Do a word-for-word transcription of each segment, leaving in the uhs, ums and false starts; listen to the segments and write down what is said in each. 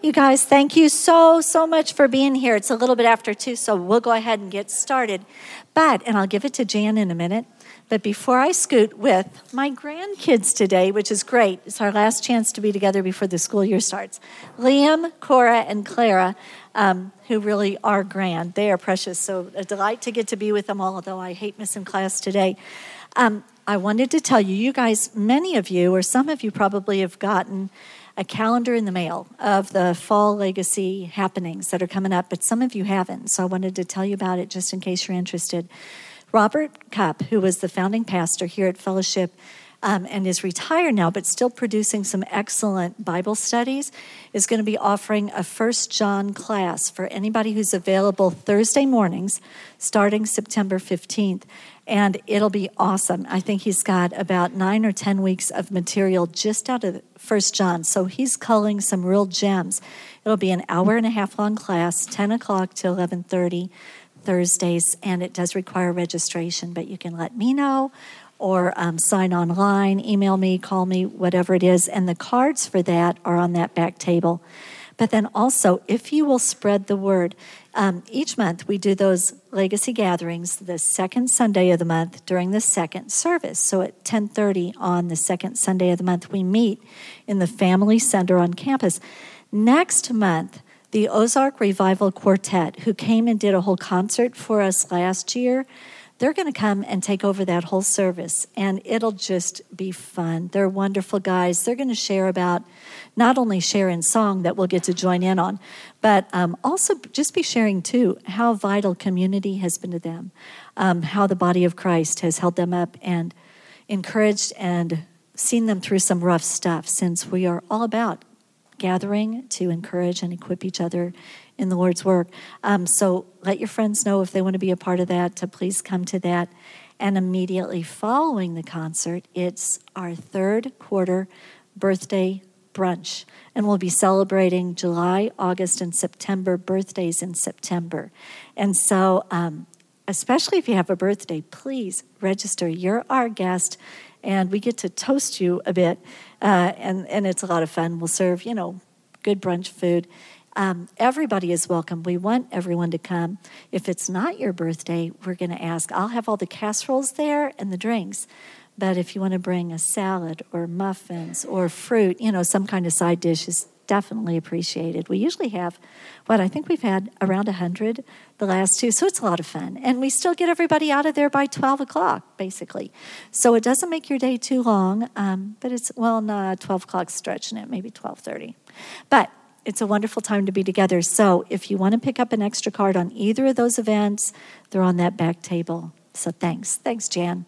You guys, thank you so, so much for being here. It's a little bit after two, so we'll go ahead and get started. But, and I'll give it to Jan in a minute, but before I scoot with my grandkids today, which is great, it's our last chance to be together before the school year starts. Liam, Cora, and Clara, um, who really are grand. They are precious, so a delight to get to be with them all, although I hate missing class today. Um, I wanted to tell you, you guys, many of you, or some of you probably have gotten a calendar in the mail of the fall legacy happenings that are coming up, but some of you haven't, so I wanted to tell you about it just in case you're interested. Robert Cupp, who was the founding pastor here at Fellowship um, and is retired now, but still producing some excellent Bible studies, is going to be offering a First John class for anybody who's available Thursday mornings, starting September fifteenth. And it'll be awesome. I think he's got about nine or ten weeks of material just out of First John. So he's culling some real gems. It'll be an hour and a half long class, ten o'clock to eleven thirty Thursdays. And it does require registration, but you can let me know or um, sign online, email me, call me, whatever it is. And the cards for that are on that back table. But then also, if you will spread the word, um, each month we do those legacy gatherings the second Sunday of the month during the second service. So at ten thirty on the second Sunday of the month, we meet in the Family Center on campus. Next month, the Ozark Revival Quartet, who came and did a whole concert for us last year, they're going to come and take over that whole service, and it'll just be fun. They're wonderful guys. They're going to share about, not only share in song that we'll get to join in on, but um, also just be sharing, too, how vital community has been to them, um, how the body of Christ has held them up and encouraged and seen them through some rough stuff, since we are all about gathering to encourage and equip each other in the Lord's work. Um, so let your friends know if they want to be a part of that, to please come to that. And immediately following the concert, it's our third quarter birthday brunch. And we'll be celebrating July, August, and September birthdays in September. And so, um, especially if you have a birthday, please register. You're our guest, and we get to toast you a bit. Uh, and, and it's a lot of fun. We'll serve, you know, good brunch food. Um, everybody is welcome. We want everyone to come. If it's not your birthday, we're going to ask. I'll have all the casseroles there and the drinks. But if you want to bring a salad or muffins or fruit, you know, some kind of side dish is definitely appreciated. We usually have, what, I think we've had around one hundred the last two, so it's a lot of fun. And we still get everybody out of there by twelve o'clock, basically. So it doesn't make your day too long, um, but it's, well, not twelve o'clock stretching it, maybe twelve thirty. But it's a wonderful time to be together. So if you want to pick up an extra card on either of those events, they're on that back table. So thanks. Thanks, Jan.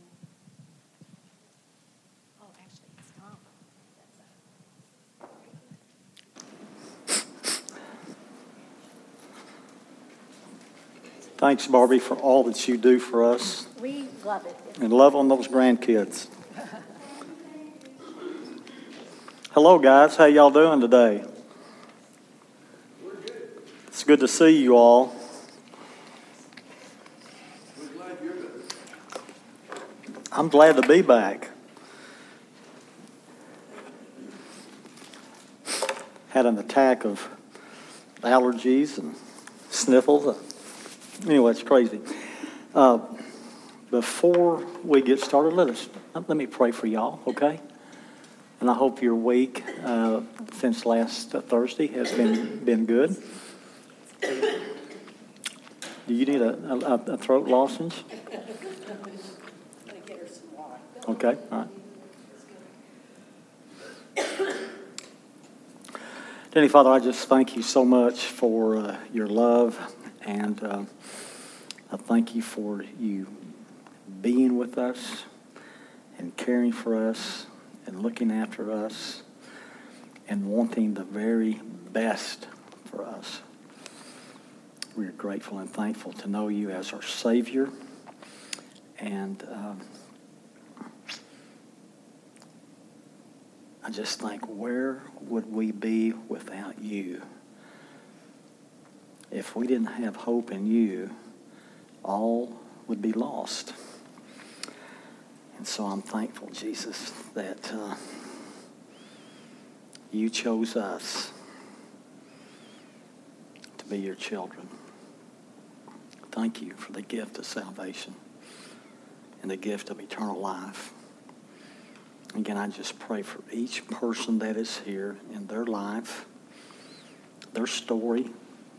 Oh, actually, it's Tom. Thanks, Barbie, for all that you do for us. We love it. And love on those grandkids. Hello, guys. How y'all doing today? It's good to see you all. I'm glad to be back. Had an attack of allergies and sniffles. Anyway, it's crazy. Uh, before we get started, let us let me pray for y'all, okay? And I hope your week uh, since last Thursday has been been good. Do you need a, a, a throat lozenge? Okay, all right. Heavenly Father, I just thank you so much for uh, your love, and uh, I thank you for you being with us and caring for us and looking after us and wanting the very best for us. We are grateful and thankful to know you as our Savior. And um, I just think, where would we be without you? If we didn't have hope in you, all would be lost. And so I'm thankful, Jesus, that uh, you chose us be your children. Thank you for the gift of salvation and the gift of eternal life. Again, I just pray for each person that is here in their life, their story,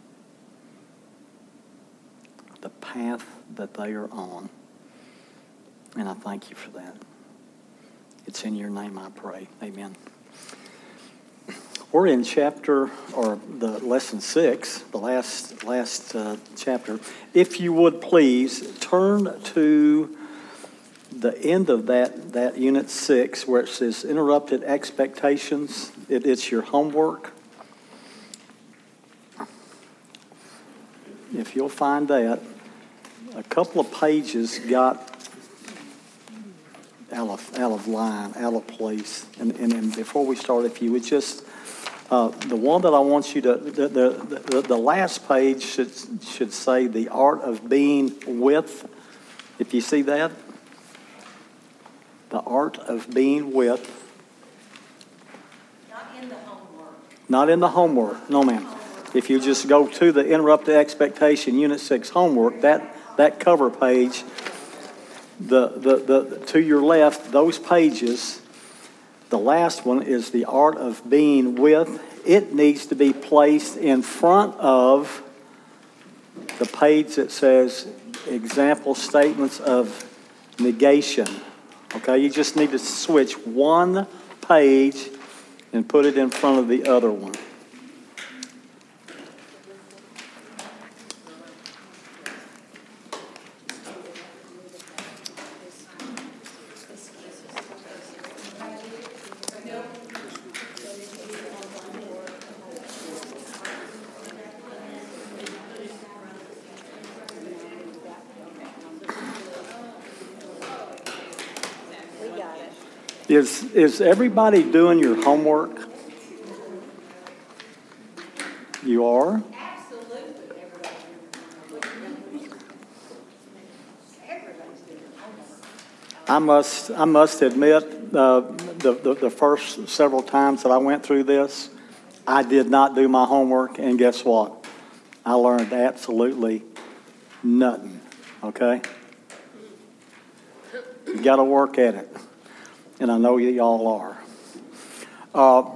the path that they are on. And I thank you for that. It's in your name I pray. Amen. We're in chapter, or the lesson six, the last last uh, chapter. If you would please turn to the end of that, that unit six, where it says interrupted expectations. It, it's your homework. If you'll find that, a couple of pages got out of, out of line, out of place. And, and, and before we start, if you would just, uh, the one that I want you to, the, the, the, the last page should, should say the art of being with. If you see that, the art of being with. Not in the homework. Not in the homework, no ma'am. If you just go to the interrupted expectation, unit six homework, that, that cover page, the, the, the, to your left, those pages, the last one is the art of being with. It needs to be placed in front of the page that says example statements of negation. Okay, you just need to switch one page and put it in front of the other one. Is, is everybody doing your homework? You are? Absolutely. Everybody's doing homework. I must, I must admit, uh, the, the, the first several times that I went through this, I did not do my homework, and guess what? I learned absolutely nothing, okay? You got to work at it, and I know you all are. Uh,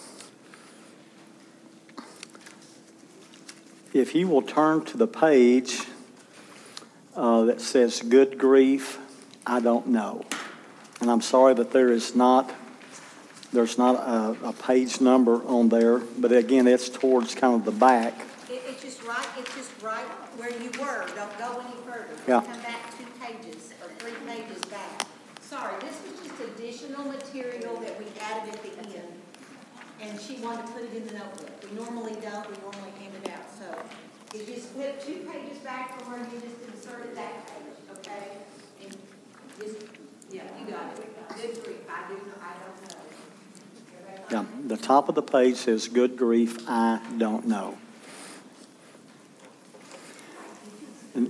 if you will turn to the page uh, that says good grief, I don't know. And I'm sorry that there is not, there's not a, a page number on there, but again, it's towards kind of the back. It, it's just right, it's just right where you were. Don't go any further. Yeah. Come back two pages or three pages back. Sorry, this was just additional material that we added at the end. And she wanted to put it in the notebook. We normally don't, we normally hand it out. So if you flip two pages back from where you just inserted that page, okay? And just, yeah, you got it. Good grief, I do, I don't know. Yeah, the top of the page says good grief, I don't know. And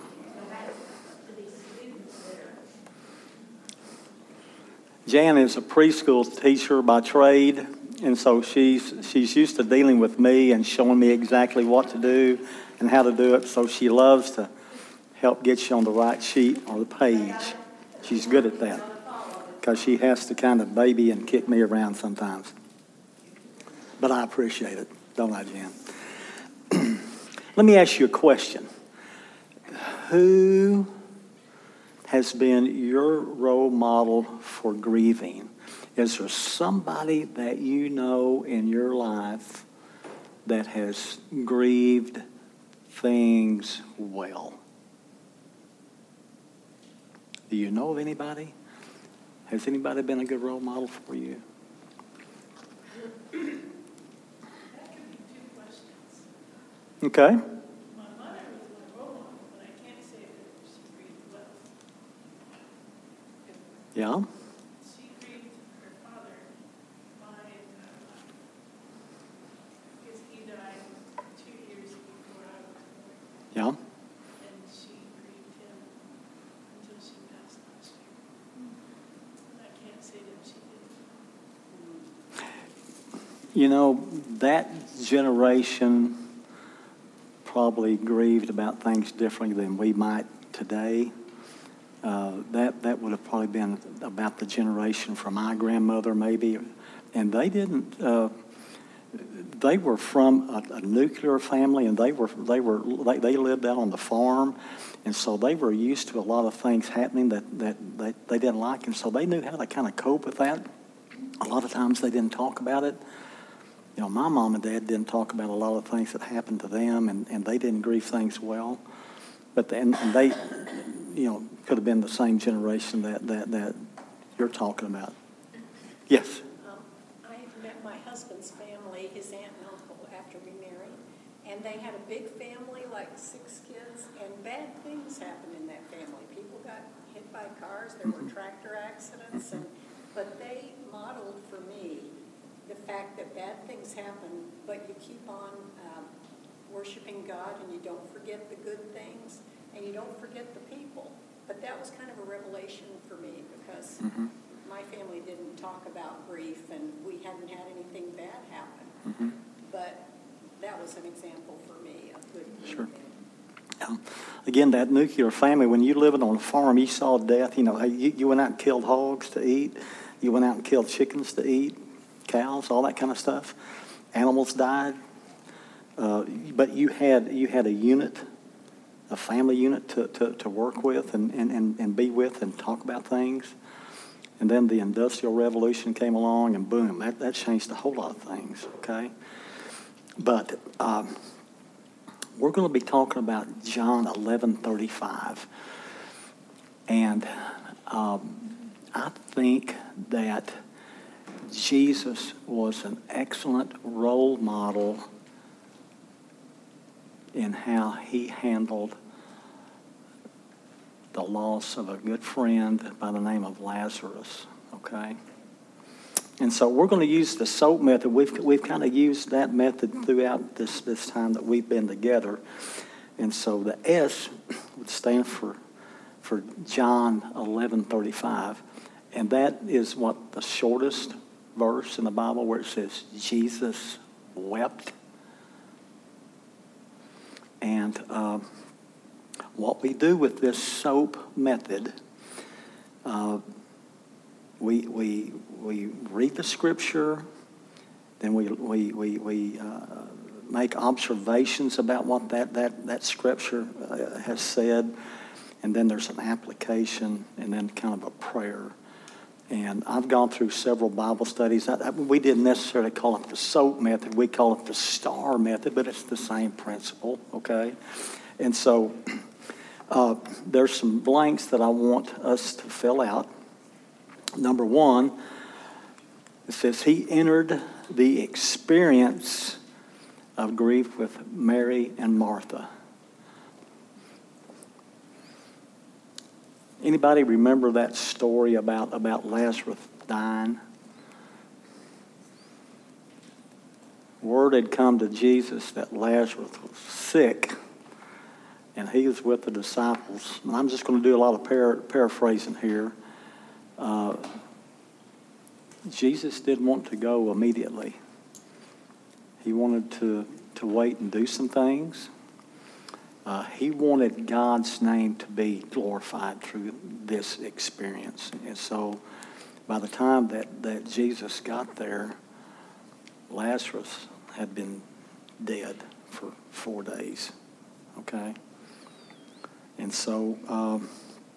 Jan is a preschool teacher by trade, and so she's she's used to dealing with me and showing me exactly what to do and how to do it. So she loves to help get you on the right sheet or the page. She's good at that because she has to kind of baby and kick me around sometimes. But I appreciate it, don't I, Jan? Let me ask you a question. Who has been your role model for grieving? Is there somebody that you know in your life that has grieved things well? Do you know of anybody? Has anybody been a good role model for you? That could be two questions. Okay. My mother was my role model, but I can't say that she grieved well. Yeah. She grieved her father by, uh, because he died two years before I was born, Yeah. and she grieved him until she passed last year. And I can't say that she did. You know, that generation probably grieved about things differently than we might today. Uh, that that would have probably been about the generation from my grandmother, maybe, and they didn't. Uh, they were from a, a nuclear family, and they were they were they, they lived out on the farm, and so they were used to a lot of things happening that that they, they didn't like, and so they knew how to kind of cope with that. A lot of times they didn't talk about it. You know, my mom and dad didn't talk about a lot of things that happened to them, and, and they didn't grieve things well. But then and they, you know, could have been the same generation that, that, that you're talking about. Yes? Um, I met my husband's family, his aunt and uncle, after we married, and they had a big family, like six kids, and bad things happened in that family. People got hit by cars, there were tractor accidents, and but they modeled for me the fact that bad things happen, but you keep on um, worshiping God, and you don't forget the good things, and you don't forget the people. But that was kind of a revelation for me, because mm-hmm. my family didn't talk about grief, and we hadn't had anything bad happen. Mm-hmm. But that was an example for me of good grief. Sure. Um, again, that nuclear family, when you living on a farm, you saw death. You know, you, you went out and killed hogs to eat. You went out and killed chickens to eat, cows, all that kind of stuff. Animals died. Uh, but you had you had a unit, a family unit to, to, to work with and, and, and, and be with and talk about things. And then the Industrial Revolution came along, and boom, that, that changed a whole lot of things, okay? But um, we're going to be talking about John eleven thirty-five. And um, I think that Jesus was an excellent role model in how he handled the loss of a good friend by the name of Lazarus, okay? And so we're going to use the SOAP method. We've we've kind of used that method throughout this, this time that we've been together. And so the S would stand for for John eleven thirty-five. And that is what the shortest verse in the Bible, where it says Jesus wept. And uh, what we do with this SOAP method, uh, we we we read the scripture, then we we we, we uh, make observations about what that that that scripture uh, has said, and then there's an application, and then kind of a prayer. And I've gone through several Bible studies. I, I, we didn't necessarily call it the SOAP method. We call it the STAR method, but it's the same principle, okay? And so uh, there's some blanks that I want us to fill out. Number one, it says, he entered the experience of grief with Mary and Martha. Anybody remember that story about, about Lazarus dying? Word had come to Jesus that Lazarus was sick, and he was with the disciples. And I'm just going to do a lot of par- paraphrasing here. Uh, Jesus didn't want to go immediately. He wanted to, to wait and do some things. Uh, he wanted God's name to be glorified through this experience. And so by the time that, that Jesus got there, Lazarus had been dead for four days. Okay? And so um,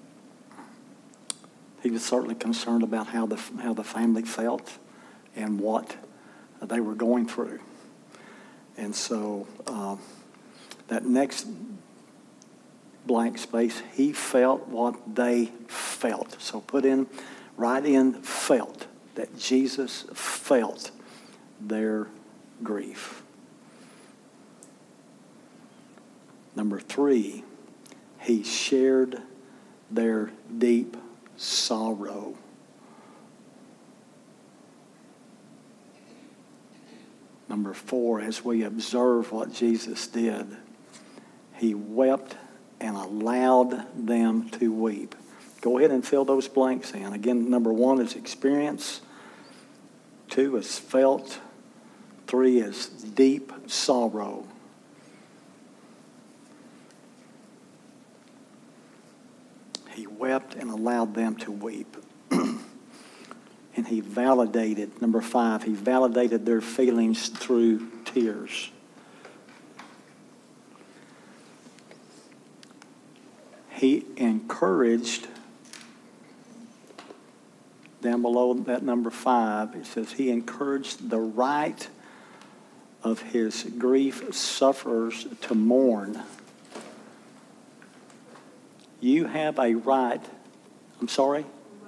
he was certainly concerned about how the, how the family felt and what they were going through. And so uh, that next blank space, he felt what they felt. So put in, write in felt, that Jesus felt their grief. Number three, he shared their deep sorrow. Number four, as we observe what Jesus did, he wept and allowed them to weep. Go ahead and fill those blanks in. Again, number one is experience. Two is felt. Three is deep sorrow. wept and allowed them to weep. And he validated, number five, he validated their feelings through tears. He encouraged, down below that number five, it says he encouraged the right of his grief sufferers to mourn. You have a right, I'm sorry?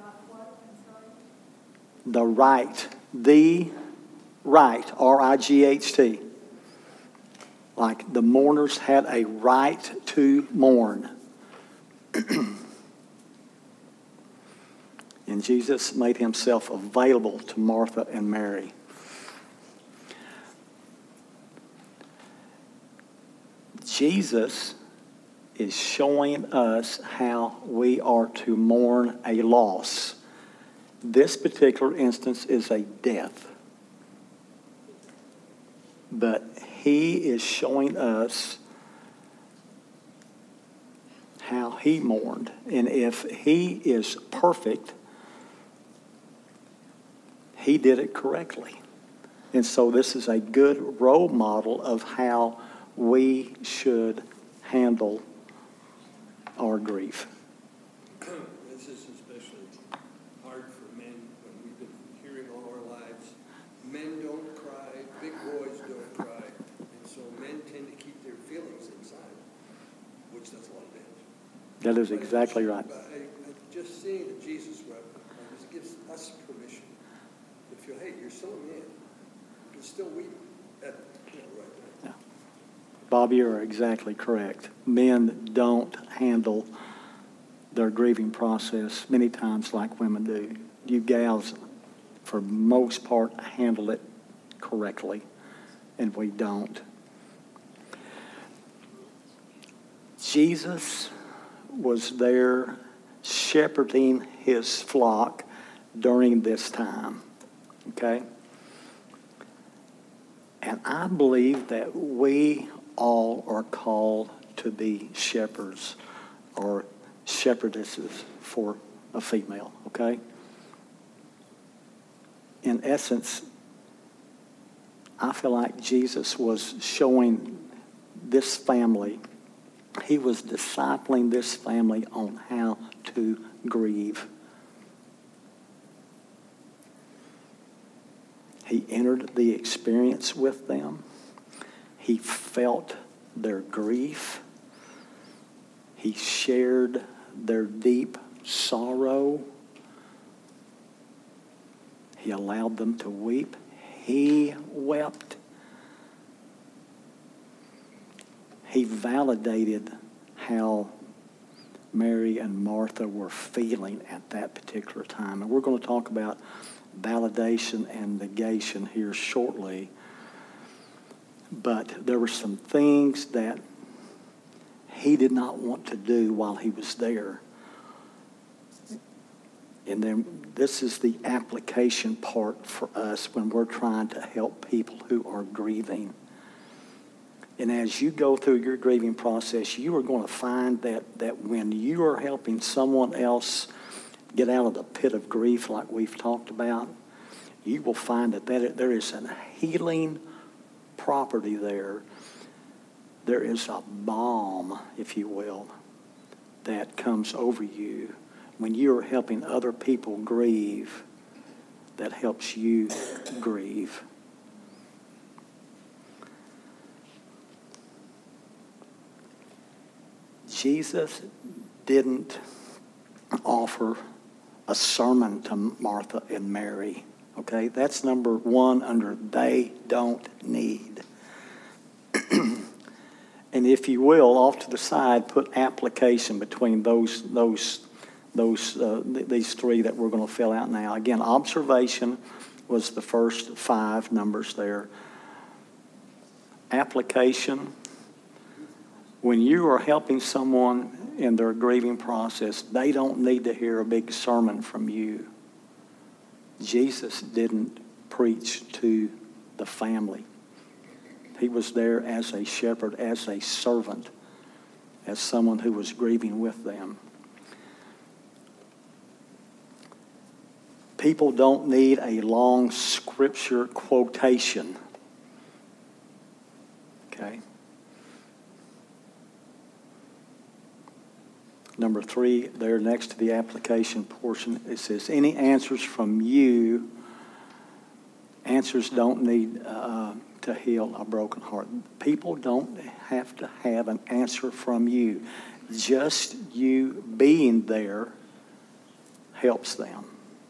The right, the right, R I G H T. Like the mourners had a right to mourn. And Jesus made himself available to Martha and Mary. Jesus is showing us how we are to mourn a loss. This particular instance is a death. But he is showing us how he mourned. And if he is perfect, he did it correctly. And so this is a good role model of how we should handle our grief. This is especially hard for men when we've been hearing all our lives. Men don't cry, big boys don't cry. And so men tend to keep their feelings inside, which does a lot of damage. That is exactly right. But I, I just seeing that Jesus wept, it gives us permission to feel, hey, you're still a man. You can still weep at, you know, right now. Yeah. Bob, you are exactly correct. Men don't handle their grieving process many times like women do. You gals, for most part, handle it correctly, and we don't. Jesus was there shepherding his flock during this time, okay? And I believe that we all are called to be shepherds or shepherdesses for a female, okay? In essence, I feel like Jesus was showing this family, he was discipling this family on how to grieve. He entered the experience with them. He felt their grief. He shared their deep sorrow. He allowed them to weep. He wept. He validated how Mary and Martha were feeling at that particular time. And we're going to talk about validation and negation here shortly. But there were some things that he did not want to do while he was there. And then this is the application part for us when we're trying to help people who are grieving. And as you go through your grieving process, you are going to find that, that when you are helping someone else get out of the pit of grief like we've talked about, you will find that, that there is a healing property there. There is a balm, if you will, that comes over you when you are helping other people grieve that helps you grieve. Jesus didn't offer a sermon to Martha and Mary. Okay, that's number one under they don't need. And if you will, off to the side, put application between those those those uh, th- these three that we're going to fill out now. Again, observation was the first five numbers there. Application. When you are helping someone in their grieving process, they don't need to hear a big sermon from you. Jesus didn't preach to the family. He was there as a shepherd, as a servant, as someone who was grieving with them. People don't need a long scripture quotation. Okay? Number three, there next to the application portion, it says, any answers from you, answers don't need uh, to heal a broken heart. People don't have to have an answer from you. Just you being there helps them.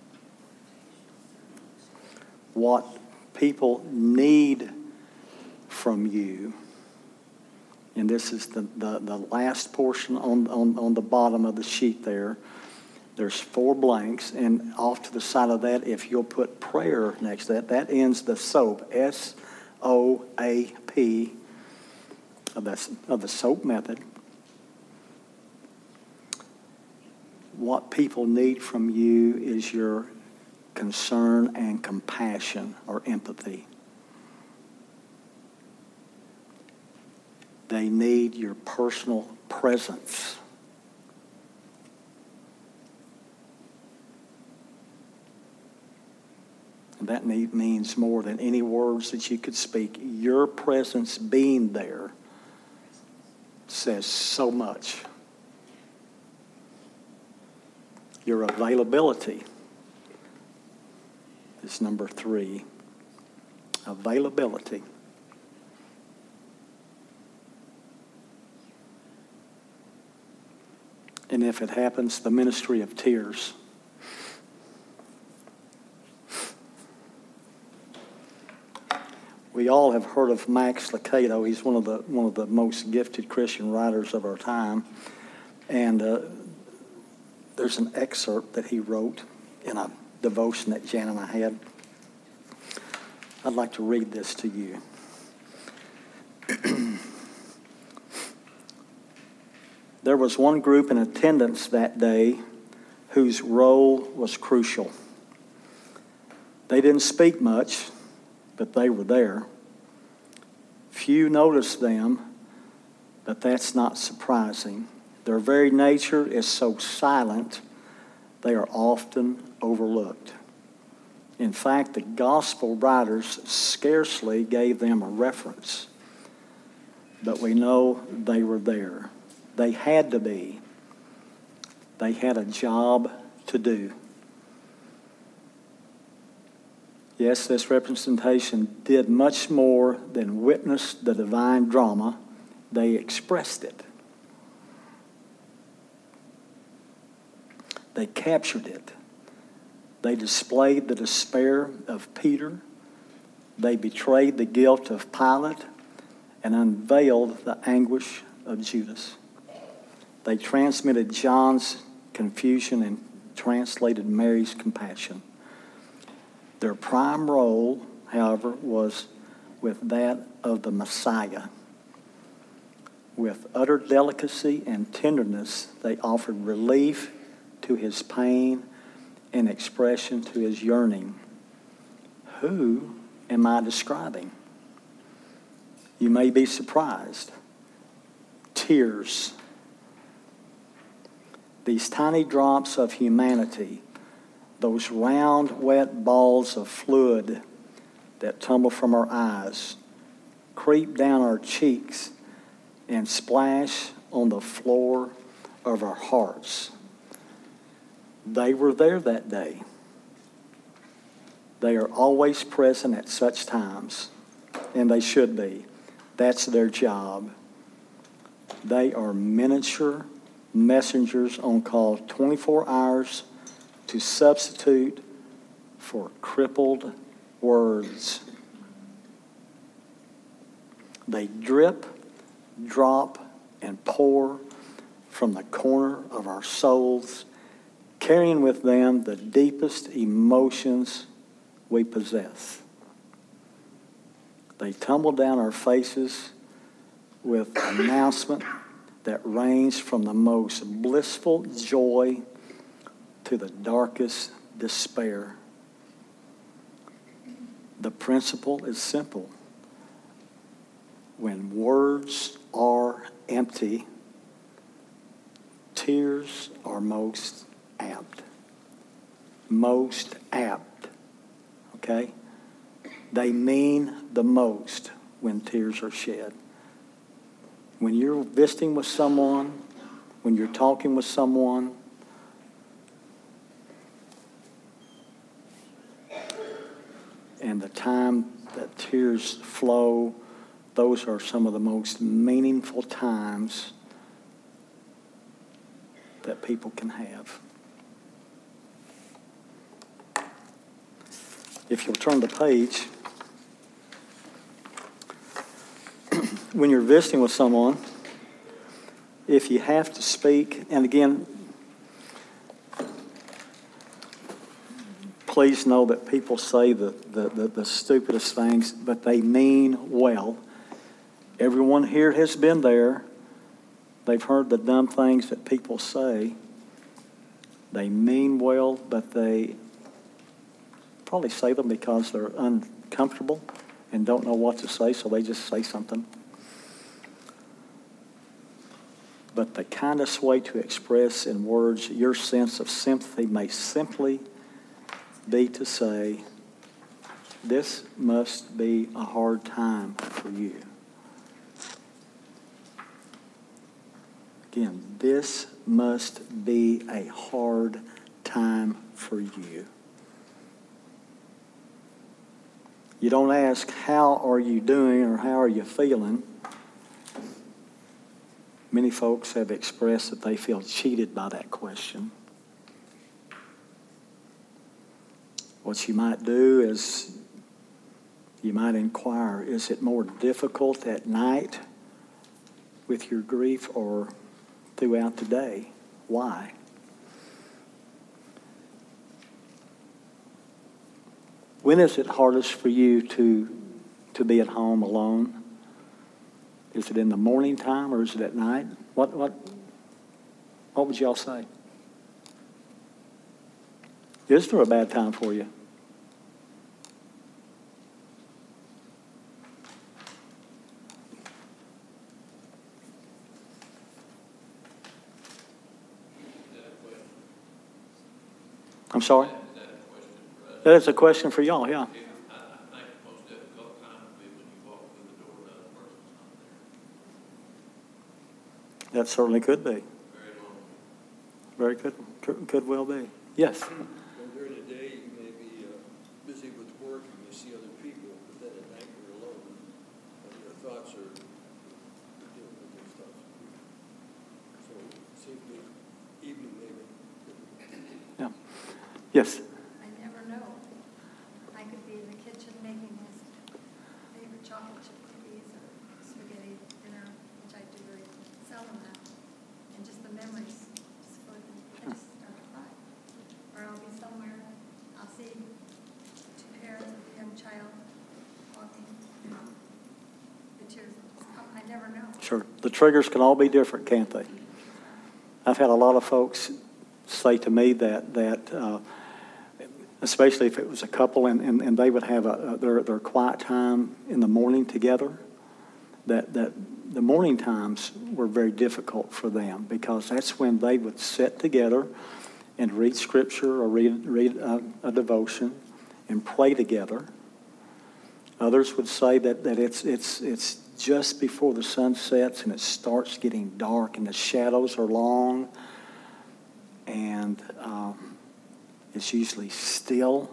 What people need from you, and this is the, the, the last portion on, on, on the bottom of the sheet there. There's four blanks, and off to the side of that, if you'll put prayer next to that, that ends the SOAP, S O A P, of, that, of the SOAP method. What people need from you is your concern and compassion or empathy. They need your personal presence. And that need, means more than any words that you could speak. Your presence being there says so much. Your availability is number three. Availability. And if it happens, the ministry of tears. We all have heard of Max Lucado. He's one of the one of the most gifted Christian writers of our time. And uh, there's an excerpt that he wrote in a devotion that Jan and I had. I'd like to read this to you. There was one group in attendance that day whose role was crucial. They didn't speak much, but they were there. Few noticed them, but that's not surprising. Their very nature is so silent, they are often overlooked. In fact, the gospel writers scarcely gave them a reference, but we know they were there. They had to be. They had a job to do. Yes, this representation did much more than witness the divine drama. They expressed it. They captured it. They displayed the despair of Peter. They betrayed the guilt of Pilate and unveiled the anguish of Judas. They transmitted John's confusion and translated Mary's compassion. Their prime role, however, was with that of the Messiah. With utter delicacy and tenderness, they offered relief to his pain and expression to his yearning. Who am I describing? You may be surprised. Tears. These tiny drops of humanity, those round, wet balls of fluid that tumble from our eyes, creep down our cheeks and splash on the floor of our hearts. They were there that day. They are always present at such times, and they should be. That's their job. They are miniature messengers on call twenty-four hours to substitute for crippled words. They drip, drop, and pour from the corner of our souls, carrying with them the deepest emotions we possess. They tumble down our faces with announcement that range from the most blissful joy to the darkest despair. The principle is simple. When words are empty, tears are most apt. most apt, okay? They mean the most when tears are shed. When you're visiting with someone, when you're talking with someone, and the time that tears flow, those are some of the most meaningful times that people can have. If you'll turn the page, when you're visiting with someone, if you have to speak, and again, please know that people say the, the, the, the stupidest things, but they mean well. Everyone here has been there. They've heard the dumb things that people say. They mean well, but they probably say them because they're uncomfortable and don't know what to say, so they just say something. But the kindest way to express in words your sense of sympathy may simply be to say, this must be a hard time for you. Again, this must be a hard time for you. You don't ask, how are you doing or how are you feeling? Many folks have expressed that they feel cheated by that question. What you might do is you might inquire, is it more difficult at night with your grief or throughout the day? Why? When is it hardest for you to, to be at home alone? Is it in the morning time or is it at night? What, what, what would y'all say? Is there a bad time for you? I'm sorry? That is a question for y'all, yeah. I think the most difficult time would be when you walk through the door and the other person's not there. That certainly could be. Very long. Very could, could, could well be. Yes? And during the day, you may be uh, busy with work and you see other people, but then at night you're alone. And your thoughts are dealing with those thoughts. So it seems to be evening maybe. Yeah. Yes? I never know. I could be in the kitchen making his favorite chocolate chip cookies or spaghetti dinner, which I do very seldom now. And just the memories, just for them, I just start to cry. Or I'll be somewhere, I'll see two parents with a young child walking, the tears just come. I never know. Sure. The triggers can all be different, can't they? I've had a lot of folks say to me that, that uh, especially if it was a couple and, and, and they would have a, a, their, their quiet time in the morning together, that, that the morning times were very difficult for them because that's when they would sit together and read Scripture or read, read a, a devotion and pray together. Others would say that, that it's, it's, it's just before the sun sets and it starts getting dark and the shadows are long and um, it's usually still,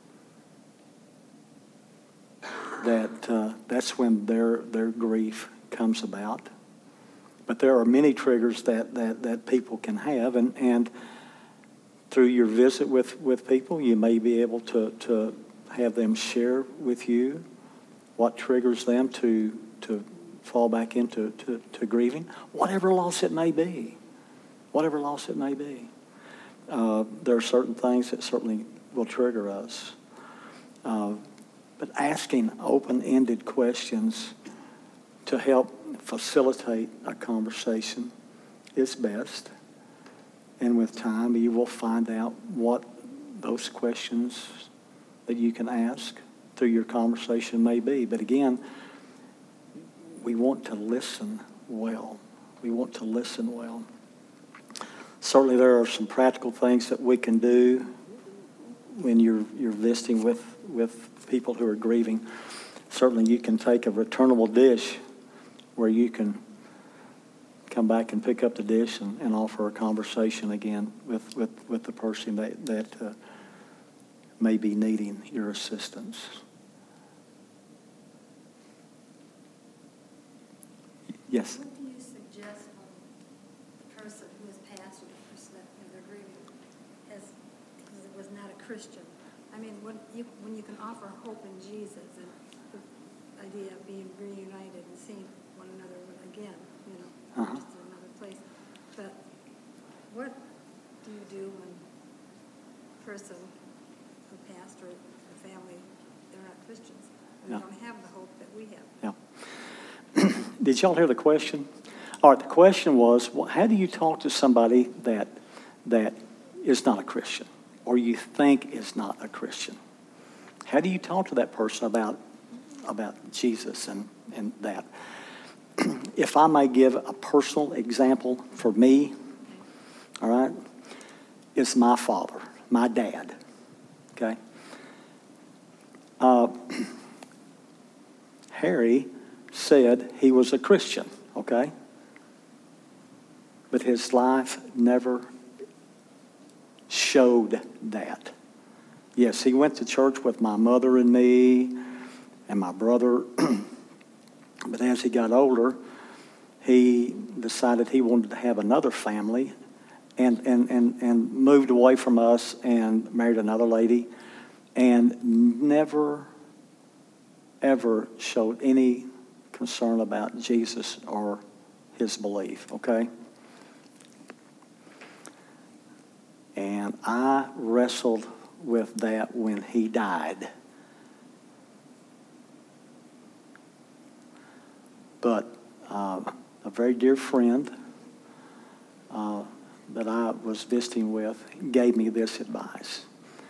that uh, that's when their their grief comes about. But there are many triggers that, that, that people can have, and, and through your visit with, with people, you may be able to, to have them share with you what triggers them to to fall back into to, to grieving, whatever loss it may be, whatever loss it may be. Uh, there are certain things that certainly will trigger us. Uh, but asking open-ended questions to help facilitate a conversation is best. And with time, you will find out what those questions that you can ask through your conversation may be. But again, we want to listen well. We want to listen well. Certainly there are some practical things that we can do when you're you're visiting with, with people who are grieving, certainly you can take a returnable dish where you can come back and pick up the dish and, and offer a conversation again with, with, with the person that, that uh, may be needing your assistance. Yes? What do you suggest when the person who has passed or the person that you know, they're grieving has, because it was not a Christian? I mean, when you, when you can offer hope in Jesus and the idea of being reunited and seeing one another again, you know, Uh-huh. just in another place. But what do you do when a person who passed or the family, they're not Christians, and Yeah. they don't have the hope that we have? Yeah. Did y'all hear the question? All right, the question was, well, how do you talk to somebody that that is not a Christian or you think is not a Christian? How do you talk to that person about about Jesus and, and that? If I may give a personal example for me, all right, it's my father, my dad, okay? Uh, Harry said he was a Christian, okay? But his life never showed that. Yes, he went to church with my mother and me and my brother, but as he got older, he decided he wanted to have another family and, and, and, and moved away from us and married another lady and never, ever showed any concern about Jesus or his belief, okay? And I wrestled with that when he died. But uh, a very dear friend uh, that I was visiting with gave me this advice.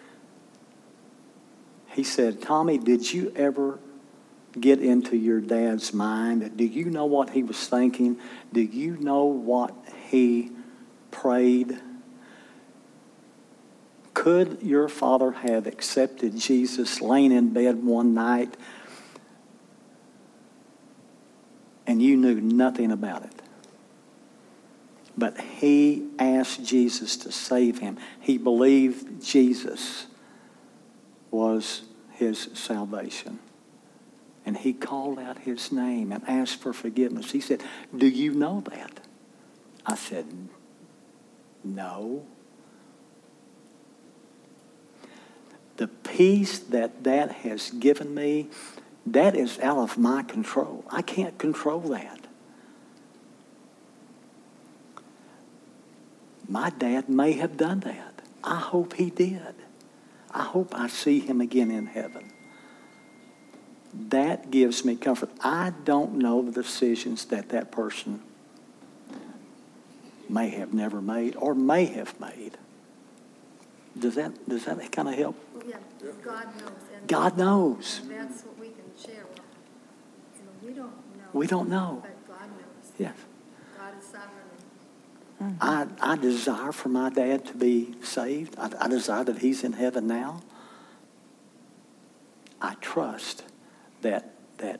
He said, Tommy, did you ever get into your dad's mind? Do you know what he was thinking? Do you know what he prayed? Could your father have accepted Jesus laying in bed one night and you knew nothing about it? But he asked Jesus to save him. He believed Jesus was his salvation. And he called out his name and asked for forgiveness. He said, do you know that? I said, no. The peace that that has given me, that is out of my control. I can't control that. My dad may have done that. I hope he did. I hope I see him again in heaven. That gives me comfort. I don't know the decisions that that person may have never made or may have made. Does that does that kind of help? Well, yeah, God knows. And God knows. And that's what we can share with. You know, we don't know. We don't know. But God knows. Yes. God is sovereign. I, I desire for my dad to be saved. I, I desire that he's in heaven now. I trust that that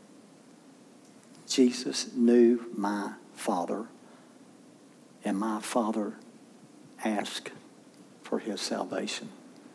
Jesus knew my father, and my father asked for his salvation.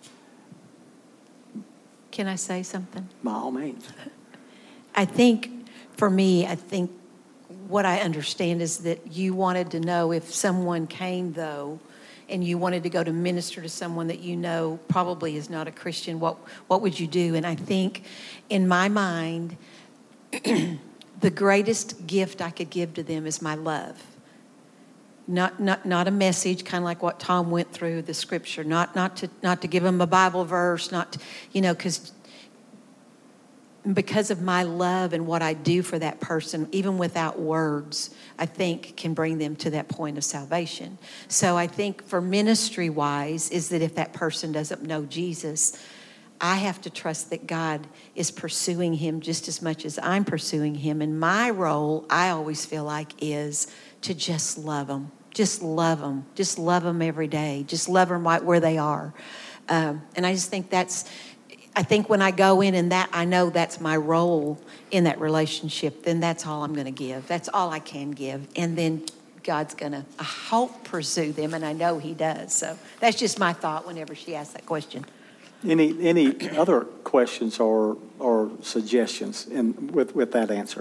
Can I say something? By all means. I think, for me, I think what I understand is that you wanted to know if someone came, though, and you wanted to go to minister to someone that you know probably is not a Christian, what what would you do? And I think, in my mind, the greatest gift I could give to them is my love. Not not not a message, kind of like what Tom went through, the scripture. Not not to not to give them a Bible verse, not to, you know, because because of my love and what I do for that person, even without words, I think can bring them to that point of salvation. So I think for ministry-wise is that if that person doesn't know Jesus, I have to trust that God is pursuing him just as much as I'm pursuing him. And my role, I always feel like, is to just love them. Just love them. Just love them every day. Just love them right where they are. Um, and I just think that's, I think when I go in and that, I know that's my role in that relationship, then that's all I'm going to give. That's all I can give. And then God's going to, I hope, pursue them, and I know he does. So that's just my thought whenever she asked that question. Any any other questions or or suggestions in with, with that answer?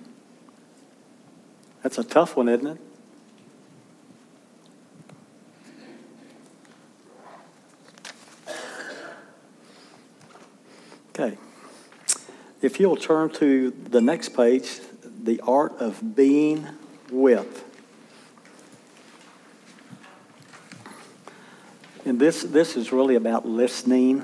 That's a tough one, isn't it? Okay. If you'll turn to the next page, The Art of Being With. And this, this is really about listening.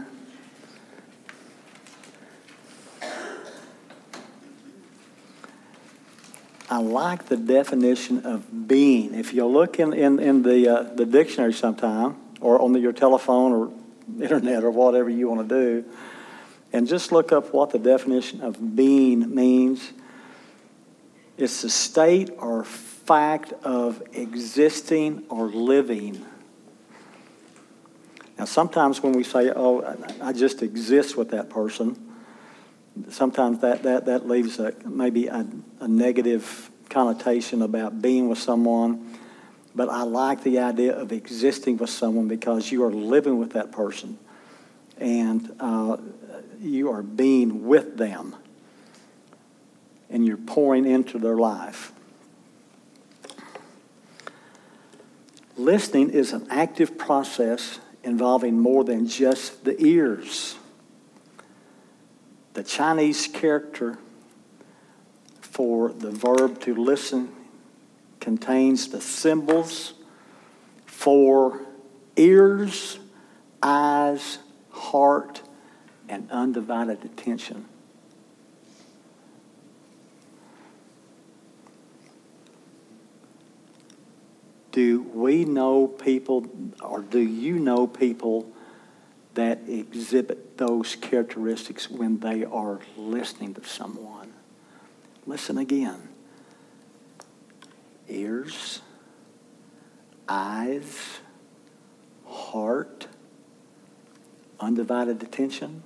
I like the definition of being. If you look in, in, in the, uh, the dictionary sometime, or on the, your telephone or internet or whatever you want to do, and just look up what the definition of being means. It's the state or fact of existing or living. Now, sometimes when we say, oh, I just exist with that person, sometimes that, that, that leaves a, maybe a, a negative connotation about being with someone. But I like the idea of existing with someone because you are living with that person. And uh, you are being with them. And you're pouring into their life. Listening is an active process involving more than just the ears. The Chinese character for the verb to listen contains the symbols for ears, eyes, heart, and undivided attention. Do we know people, or do you know people that exhibit those characteristics when they are listening to someone? Listen again. Ears, eyes, heart, undivided attention.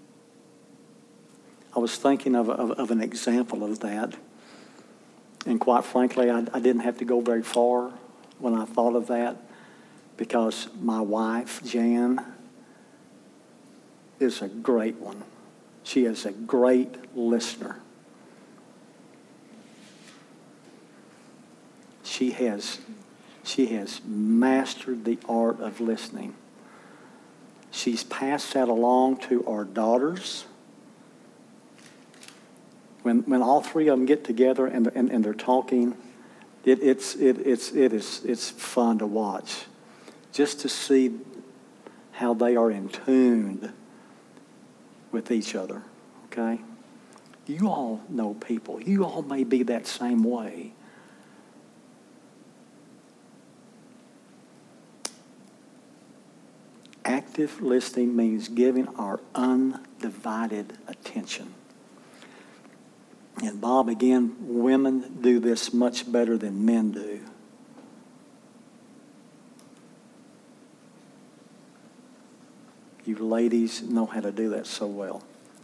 I was thinking of, of, of an example of that. And quite frankly, I, I didn't have to go very far when I thought of that, because my wife, Jan, is a great one. She is a great listener. She has, she has mastered the art of listening. She's passed that along to our daughters. When when all three of them get together and and, and they're talking, it, it's it it's it is it's fun to watch, just to see how they are in tune with each other. Okay, you all know people. You all may be that same way. Active listening means giving our undivided attention. And Bob, again, women do this much better than men do. You ladies know how to do that so well.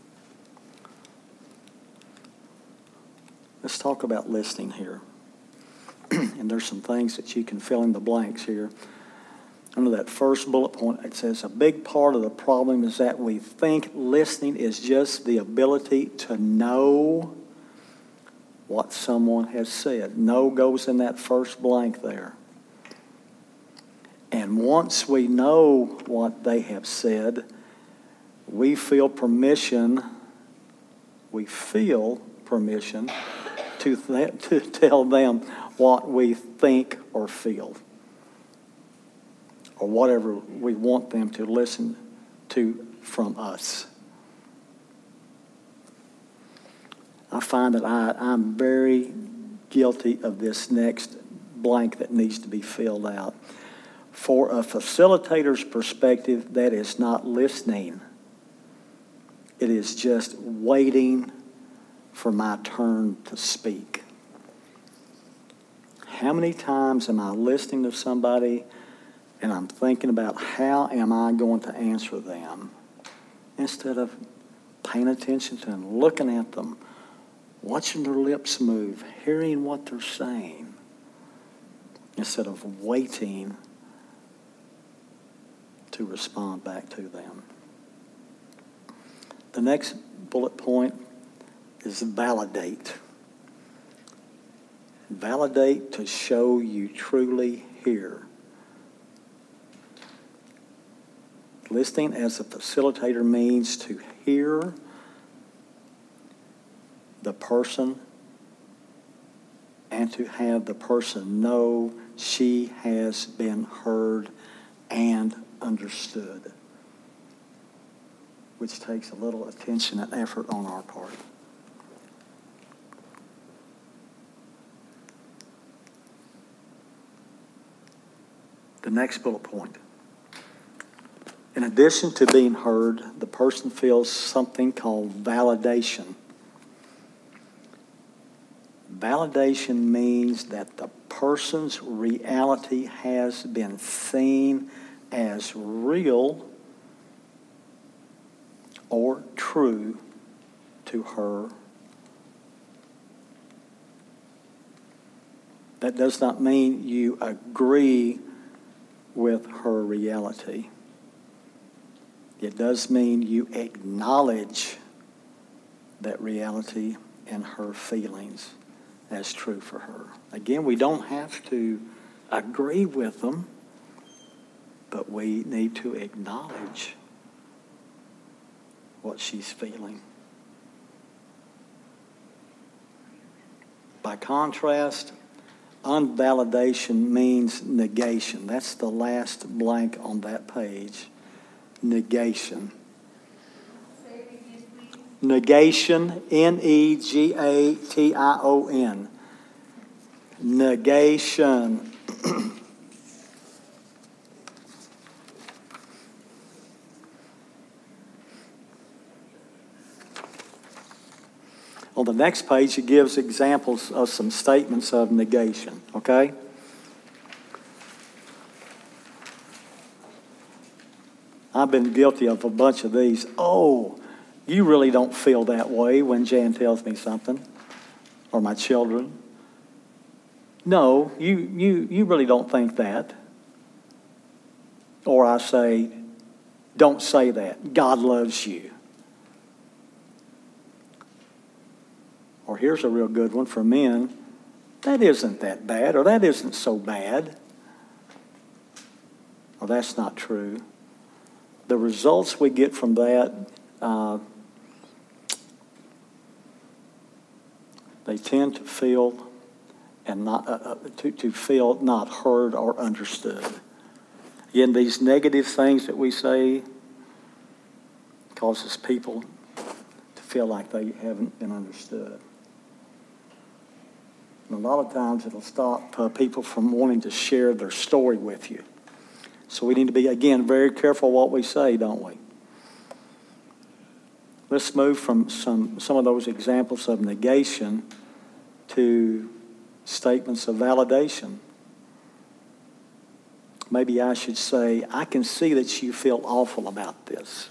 Let's talk about listening here. And there's some things that you can fill in the blanks here. Under that first bullet point, it says, a big part of the problem is that we think listening is just the ability to know what someone has said. Know goes in that first blank there. And once we know what they have said, we feel permission, we feel permission to, th- to tell them what we think or feel, or whatever we want them to listen to from us. I find that I, I'm very guilty of this next blank that needs to be filled out. For a facilitator's perspective, that is not listening. It is just waiting for my turn to speak. How many times am I listening to somebody and I'm thinking about how am I going to answer them, instead of paying attention to them, looking at them, watching their lips move, hearing what they're saying, instead of waiting to respond back to them. The next bullet point is validate. Validate to show you truly hear. Listening as a facilitator means to hear the person and to have the person know she has been heard and understood, which takes a little attention and effort on our part. The next bullet point. In addition to being heard, the person feels something called validation. Validation means that the person's reality has been seen as real or true to her. That does not mean you agree with her reality. It does mean you acknowledge that reality and her feelings as true for her. Again, we don't have to agree with them, but we need to acknowledge what she's feeling. By contrast, unvalidation means negation. That's the last blank on that page. Negation. Say it again, please. Negation, N E G A T I O N. Negation. On the next page, it gives examples of some statements of negation, okay? I've been guilty of a bunch of these. Oh, you really don't feel that way when Jan tells me something, or my children. No, you, you, you really don't think that. Or I say, don't say that. God loves you. Or here's a real good one for men. That isn't that bad, or that isn't so bad. Or that's not true. The results we get from that, uh, they tend to feel and not uh, to, to feel not heard or understood. Again, these negative things that we say causes people to feel like they haven't been understood. And a lot of times it'll stop uh, people from wanting to share their story with you. So we need to be, again, very careful what we say, don't we? Let's move from some, some of those examples of negation to statements of validation. Maybe I should say, I can see that you feel awful about this.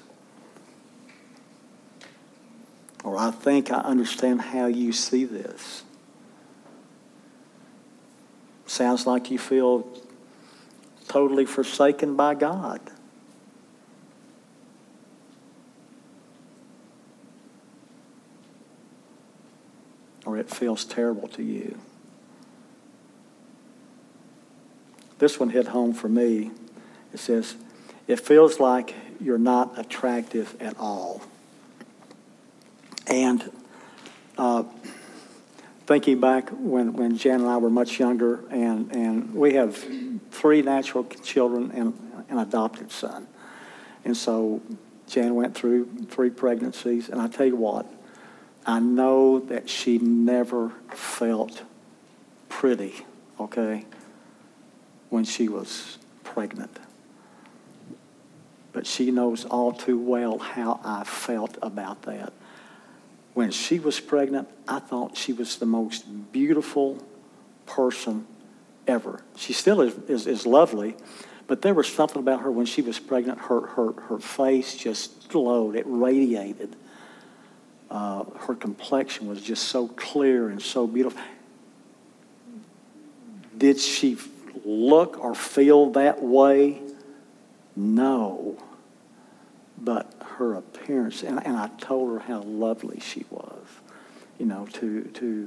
Or I think I understand how you see this. Sounds like you feel totally forsaken by God. Or it feels terrible to you. This one hit home for me. It says, it feels like you're not attractive at all. And uh, thinking back when, when Jan and I were much younger, and, and we have three natural children and an adopted son. And so Jan went through three pregnancies, and I tell you what, I know that she never felt pretty, okay, when she was pregnant. But she knows all too well how I felt about that. When she was pregnant, I thought she was the most beautiful person ever. She still is, is, is lovely, But there was something about her when she was pregnant, her, her, her face just glowed, it radiated. Uh, her complexion was just so clear and so beautiful. Did she look or feel that way? No. But her appearance, and, and I told her how lovely she was, you know, to to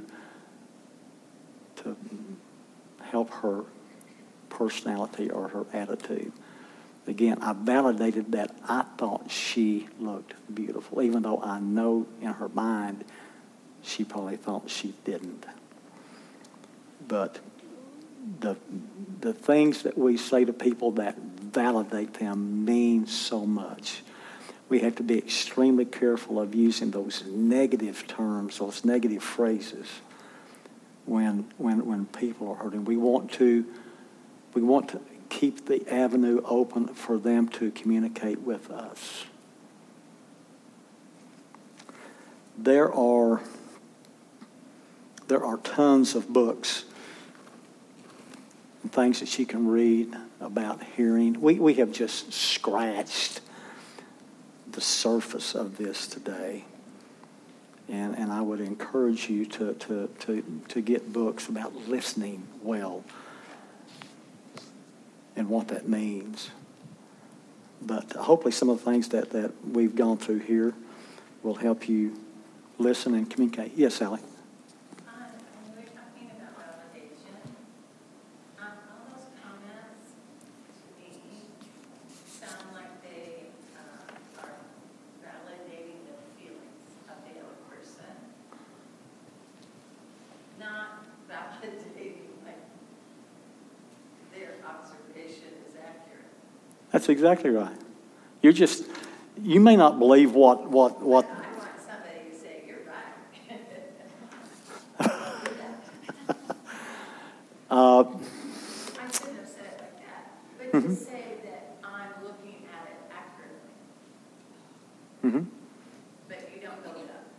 to help her personality or her attitude. Again, I validated that I thought she looked beautiful, even though I know in her mind she probably thought she didn't. But the the things that we say to people that validate them mean so much. We have to be extremely careful of using those negative terms, those negative phrases when when when people are hurting. We want to we want to keep the avenue open for them to communicate with us. There are there are tons of books and things that you can read about hearing. We we have just scratched the surface of this today. And and I would encourage you to to to, to get books about listening well and what that means. But hopefully some of the things that, that we've gone through here will help you listen and communicate. Yes, Sally? Uh, when we were talking about validation, um, all those comments to me sound like they uh, are validating the feelings of the other person, not validating like their observation is accurate. That's exactly right. You're just, you may not believe what, what, what. I want somebody to say, you're right. uh, I shouldn't have said it like that, but mm-hmm. to say that I'm looking at it accurately, Mm-hmm. but you don't go that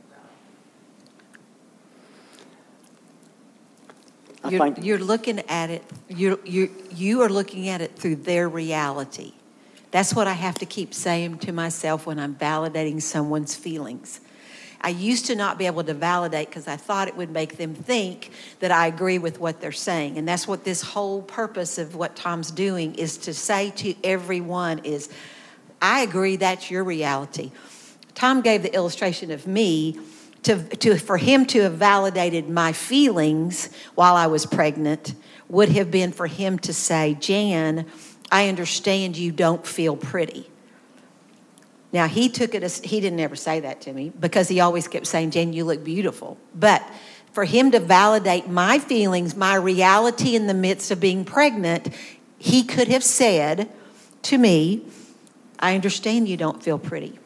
route. I You're, think, you're looking at it, you're, you you are looking at it through their reality. That's what I have to keep saying to myself when I'm validating someone's feelings. I used to not be able to validate because I thought it would make them think that I agree with what they're saying. And that's what this whole purpose of what Tom's doing is to say to everyone is, I agree, that's your reality. Tom gave the illustration of me to, to for him to have validated my feelings while I was pregnant would have been for him to say, Jan, I understand you don't feel pretty. Now, he took it as, he didn't ever say that to me because he always kept saying, Jan, you look beautiful. But for him to validate my feelings, my reality in the midst of being pregnant, he could have said to me, I understand you don't feel pretty.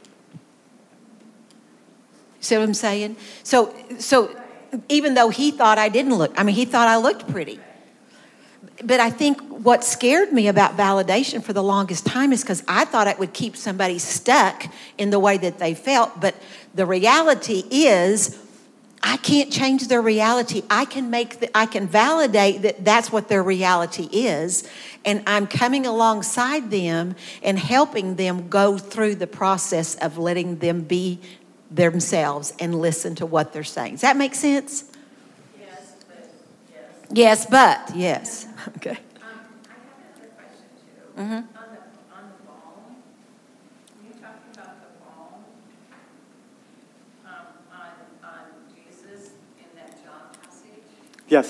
See what I'm saying? So, so even though he thought I didn't look, I mean, he thought I looked pretty. But I think what scared me about validation for the longest time is because I thought it would keep somebody stuck in the way that they felt. But the reality is, I can't change their reality. I can make the, I can validate that that's what their reality is. And I'm coming alongside them and helping them go through the process of letting them be themselves and listen to what they're saying. Does that make sense? Yes, but yes. Yes, but yes. Okay. Um, I have another question too. Mm-hmm. On the, on the bone, when you're talking about the bone, um, on, on Jesus in that John passage, yes.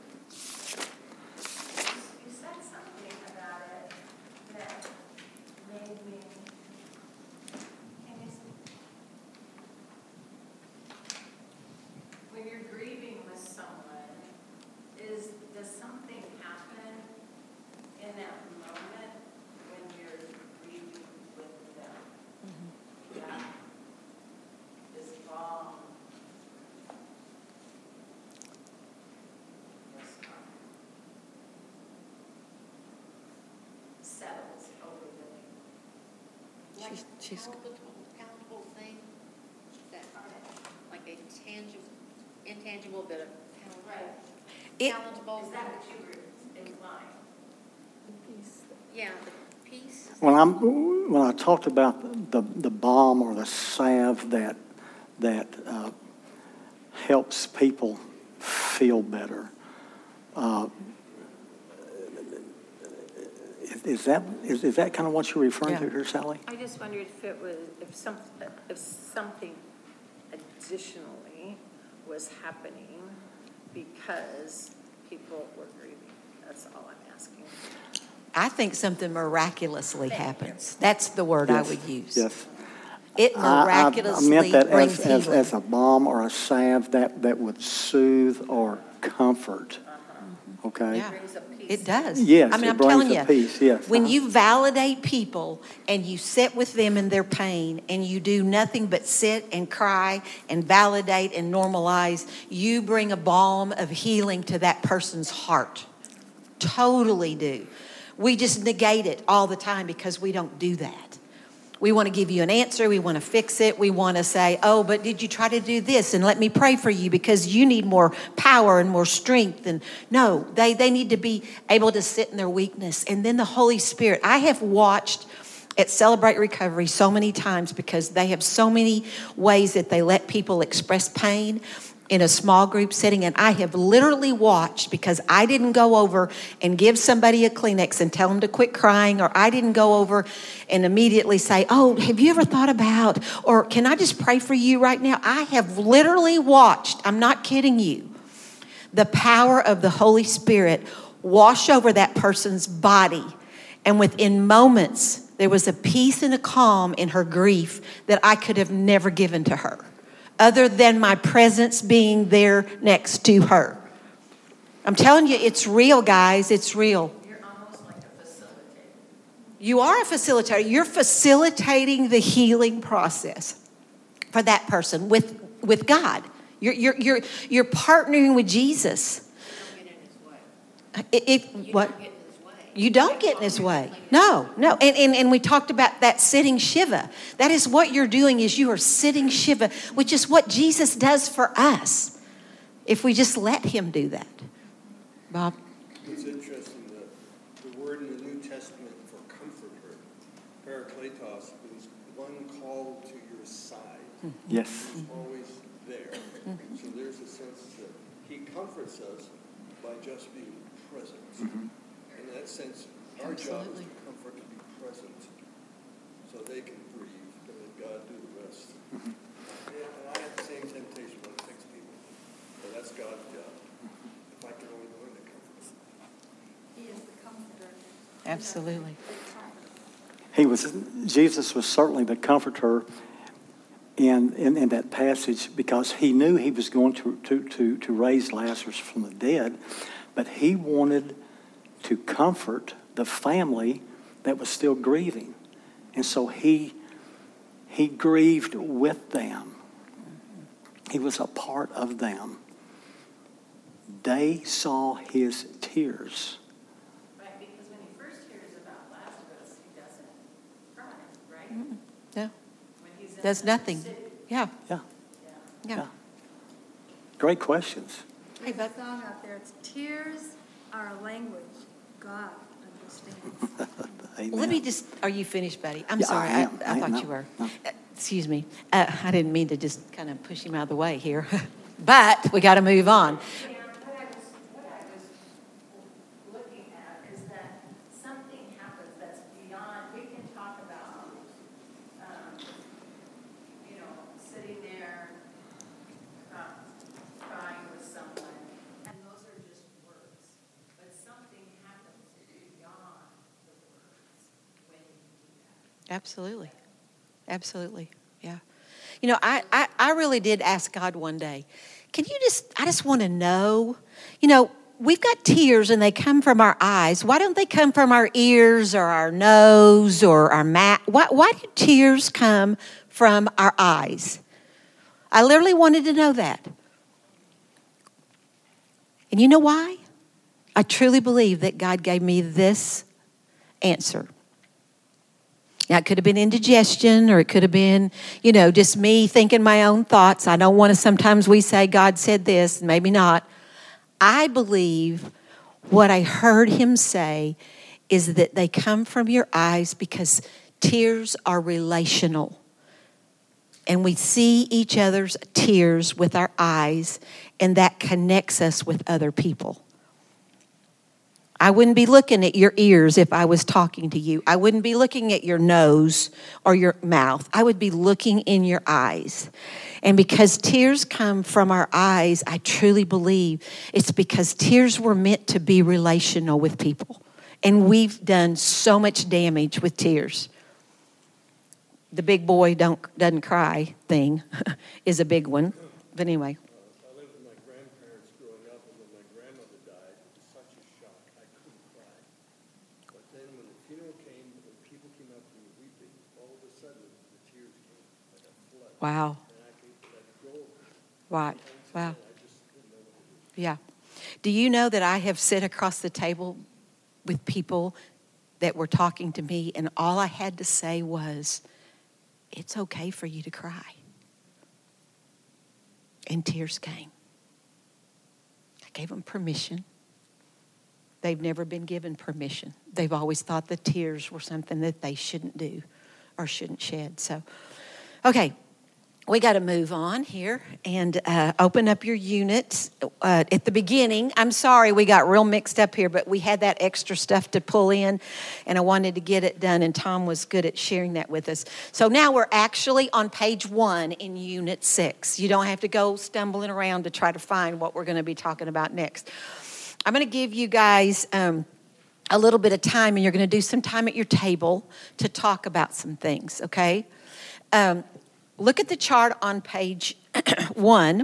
you said something about it that made me, can you see? When you're grieving with someone, is, does something happen in that moment when you're grieving with them? That is wrong. Yes, um, settles over the. Like She's- she's- palatable, palatable thing, that, like a tangible, intangible, but a Right. It- palatable. Is that what you were implying? Yeah, the piece. When I'm when I talked about the the balm or the salve that that uh, helps people feel better, uh, is, is that is, is that kind of what you're referring Yeah. to here, Sally? I just wondered if it was, if some, if something additionally was happening because people were grieving. That's all I'm asking. I think something miraculously happens. That's the word I Yes, would use. Yes. It I- I- miraculously I meant that brings as, as, healing. as a balm or a salve that, that would soothe or comfort. Okay? Yeah, Brings a peace. it does. Yes, I mean, it I'm brings telling a you, peace, yes, when uh-huh. you validate people and you sit with them in their pain and you do nothing but sit and cry and validate and normalize, you bring a balm of healing to that person's heart. Totally do. We just negate it all the time because we don't do that. We want to give you an answer. We want to fix it. We want to say, oh, but did you try to do this? And let me pray for you because you need more power and more strength. And no, they, they need to be able to sit in their weakness. And then the Holy Spirit. I have watched at Celebrate Recovery so many times because they have so many ways that they let people express pain in a small group setting. And I have literally watched, because I didn't go over and give somebody a Kleenex and tell them to quit crying, or I didn't go over and immediately say, oh, have you ever thought about, or can I just pray for you right now? I have literally watched, I'm not kidding you, the power of the Holy Spirit wash over that person's body. And within moments, there was a peace and a calm in her grief that I could have never given to her, other than my presence being there next to her. I'm telling you, it's real, guys. It's real. You're almost like a facilitator. You are a facilitator. You're facilitating the healing process for that person with, with God. You're, you're, you're, you're partnering with Jesus. You don't get in his way. If, You what? don't get in his way. You don't get in his way. No, no. And, and, and we talked about that sitting Shiva. That is what you're doing, is you are sitting Shiva, which is what Jesus does for us if we just let him do that. Bob? It's interesting, the, the word in the New Testament for comforter, parakletos, means one called to your side. Yes. He's always there. So there's a sense that he comforts us by just being present. In that sense, our job is Absolutely. to comfort, to be present, so they can breathe, and let God do the rest. Yeah, and I have the same temptation when it fix people, but that's God's job. If I can only learn to comfort. He is the comforter. Absolutely. He was, Jesus was certainly the comforter in, in, in that passage, because he knew he was going to, to, to, to raise Lazarus from the dead, but he wanted to comfort the family that was still grieving. And so he, he grieved with them. He was a part of them. They saw his tears. Right, because when he first hears about Lazarus, he doesn't cry, right? No, When he's in does the nothing. city. Yeah, Yeah, Yeah. yeah. great questions. Hey, There's bud. a song out there, it's tears are a language God understands. Amen. Let me just, are you finished, buddy? I'm Yeah, sorry, I I, am. I I- thought no, you were. no. Uh, Excuse me. Uh, I didn't mean to just kind of push him out of the way here. But we got to move on. Yeah, what I was, what I was looking at is that something happens that's beyond, we can talk about, um, you know, sitting there, uh, crying with someone, and those are just words. But something happens beyond the words when you do that. Absolutely. Absolutely. Yeah. You know, I, I, I really did ask God one day, can you just, I just want to know, you know, we've got tears and they come from our eyes. Why don't they come from our ears or our nose or our mouth? Why, why do tears come from our eyes? I literally wanted to know that. And you know why? I truly believe that God gave me this answer. Now, it could have been indigestion, or it could have been, you know, just me thinking my own thoughts. I don't want to, sometimes we say God said this, maybe not. I believe what I heard him say is that they come from your eyes because tears are relational. And we see each other's tears with our eyes, and that connects us with other people. I wouldn't be looking at your ears if I was talking to you. I wouldn't be looking at your nose or your mouth. I would be looking in your eyes. And because tears come from our eyes, I truly believe it's because tears were meant to be relational with people. And we've done so much damage with tears. The big boy don't doesn't cry thing is a big one. But anyway. Uh, I lived with my grandparents growing up, and when my grandmother died, it was such a shock. I couldn't cry. But then when the funeral came, when people came up to me weeping, all of a sudden the tears came like a flood. Wow. And I could let go of it. Right. Wow. I just didn't know what to do. Yeah. Do you know that I have sit across the table with people that were talking to me, and all I had to say was, it's okay for you to cry. And tears came. I gave them permission. They've never been given permission. They've always thought the tears were something that they shouldn't do or shouldn't shed. So, okay. We got to move on here and uh, open up your units uh, at the beginning. I'm sorry we got real mixed up here, but we had that extra stuff to pull in, and I wanted to get it done, and Tom was good at sharing that with us. So now we're actually on page one in Unit six. You don't have to go stumbling around to try to find what we're going to be talking about next. I'm going to give you guys um, a little bit of time, and you're going to do some time at your table to talk about some things, okay? Um Look at the chart on page one.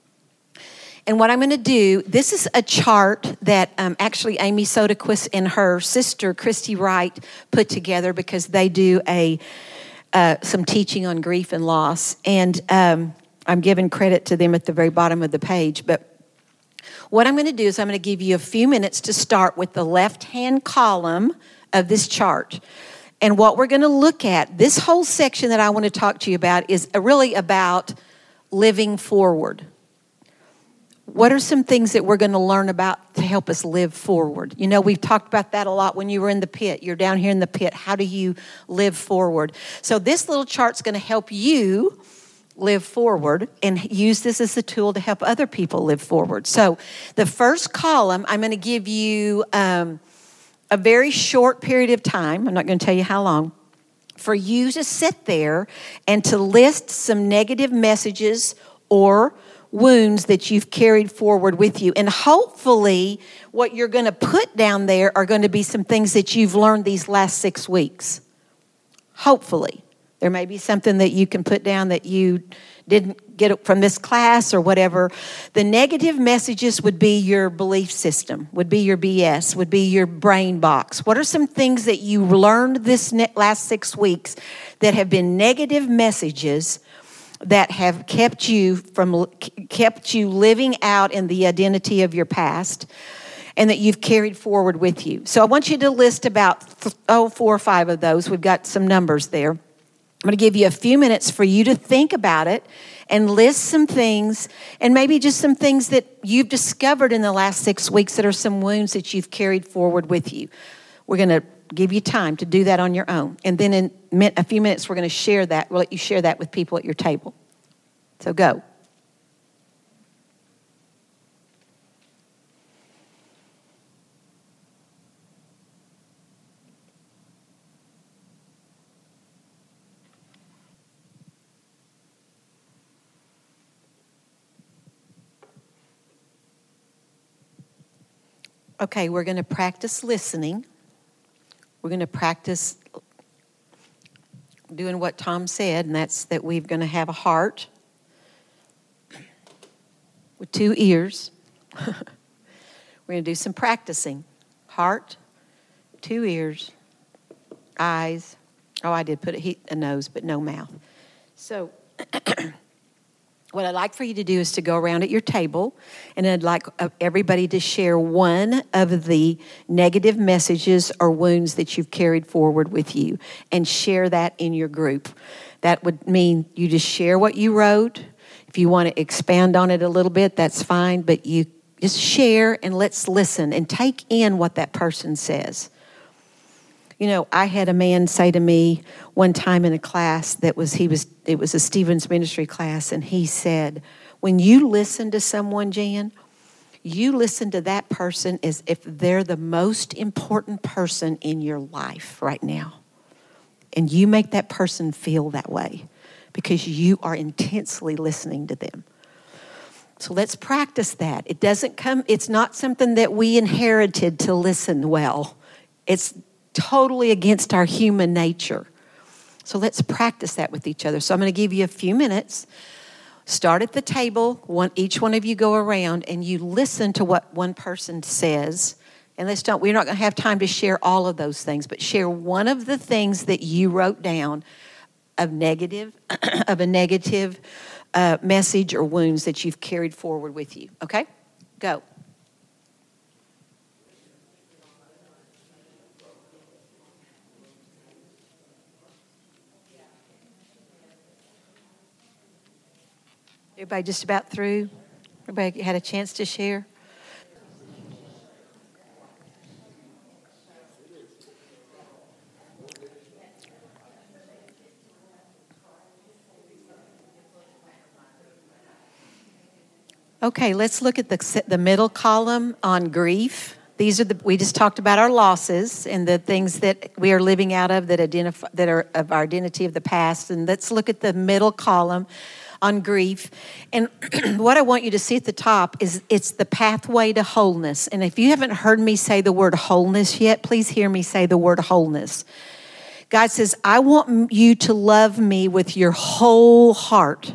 And what I'm going to do, this is a chart that um, actually Amy Soderquist and her sister, Christy Wright, put together because they do a uh, some teaching on grief and loss. And um, I'm giving credit to them at the very bottom of the page. But what I'm going to do is I'm going to give you a few minutes to start with the left-hand column of this chart. And what we're going to look at, this whole section that I want to talk to you about is really about living forward. What are some things that we're going to learn about to help us live forward? You know, we've talked about that a lot when you were in the pit. You're down here in the pit. How do you live forward? So this little chart's going to help you live forward and use this as a tool to help other people live forward. So the first column, I'm going to give you Um, a very short period of time, I'm not going to tell you how long, for you to sit there and to list some negative messages or wounds that you've carried forward with you. And hopefully what you're going to put down there are going to be some things that you've learned these last six weeks. Hopefully. There may be something that you can put down that you didn't get from this class or whatever. The negative messages would be your belief system, would be your B S, would be your brain box. What are some things that you learned this last six weeks that have been negative messages that have kept you from kept you living out in the identity of your past and that you've carried forward with you? So I want you to list about oh, four or five of those. We've got some numbers there. I'm going to give you a few minutes for you to think about it and list some things, and maybe just some things that you've discovered in the last six weeks that are some wounds that you've carried forward with you. We're going to give you time to do that on your own. And then in a few minutes, we're going to share that. We'll let you share that with people at your table. So go. Okay, we're going to practice listening. We're going to practice doing what Tom said, and that's that we're going to have a heart with two ears. We're going to do some practicing. Heart, two ears, eyes. Oh, I did put a, a nose, but no mouth. So what I'd like for you to do is to go around at your table, and I'd like everybody to share one of the negative messages or wounds that you've carried forward with you, and share that in your group. That would mean you just share what you wrote. If you want to expand on it a little bit, that's fine, but you just share and let's listen and take in what that person says. You know, I had a man say to me one time in a class that was, he was, it was a Stevens ministry class, and he said, when you listen to someone, Jan, you listen to that person as if they're the most important person in your life right now. And you make that person feel that way because you are intensely listening to them. So let's practice that. It doesn't come, it's not something that we inherited to listen well. It's totally against our human nature. So let's practice that with each other. So I'm going to give you a few minutes. Start at the table. One, each one of you go around and you listen to what one person says. And let's don't, we're not going to have time to share all of those things, but share one of the things that you wrote down of negative, of a negative uh, message or wounds that you've carried forward with you. Okay? Go. Everybody just about through? Everybody had a chance to share? Okay, let's look at the, the middle column on grief. These are the, we just talked about our losses and the things that we are living out of that identify, that are of our identity of the past. And let's look at the middle column on grief. And what I want you to see at the top is it's the pathway to wholeness. And if you haven't heard me say the word wholeness yet, please hear me say the word wholeness. God says, I want you to love me with your whole heart.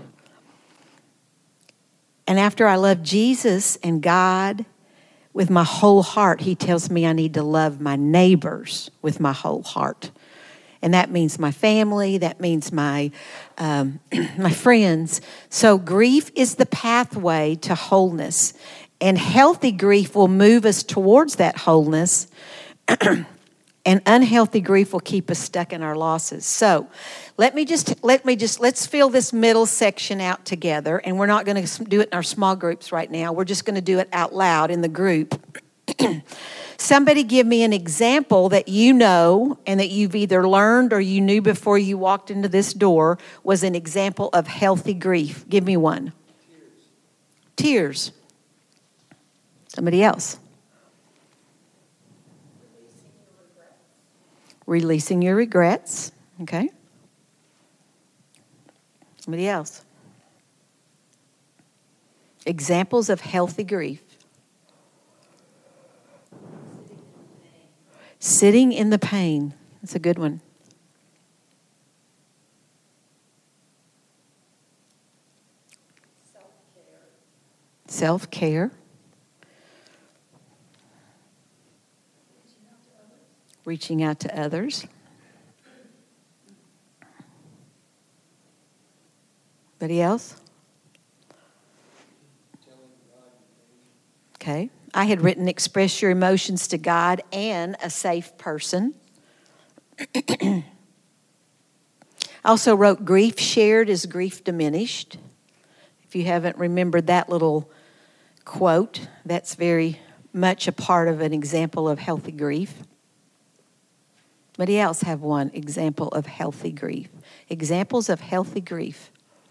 And after I love Jesus and God with my whole heart, he tells me I need to love my neighbors with my whole heart. And that means my family, that means my um, my friends. So grief is the pathway to wholeness. And healthy grief will move us towards that wholeness. And unhealthy grief will keep us stuck in our losses. So let me just, let me just, let's fill this middle section out together. And we're not going to do it in our small groups right now. We're just going to do it out loud in the group. Somebody give me an example that you know and that you've either learned or you knew before you walked into this door was an example of healthy grief. Give me one. Tears. Tears. Somebody else. Releasing your regrets. Okay. Somebody else. Examples of healthy grief. Sitting in the pain. That's a good one. Self-care. Self-care. Reaching out to others. Anybody else? Okay. I had written express your emotions to God and a safe person. I also wrote grief shared is grief diminished. If you haven't remembered that little quote, that's very much a part of an example of healthy grief. Anybody else have one example of healthy grief? Examples of healthy grief.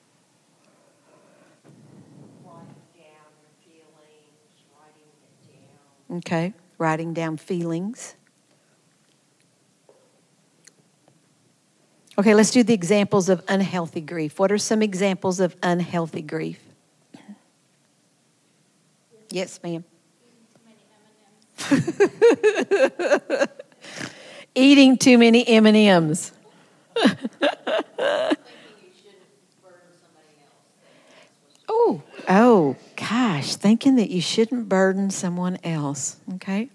Okay, writing down feelings. Okay, let's do the examples of unhealthy grief. What are some examples of unhealthy grief? Yes, ma'am. Eating too many M and M's. Oh, oh, gosh, thinking that you shouldn't burden someone else, okay?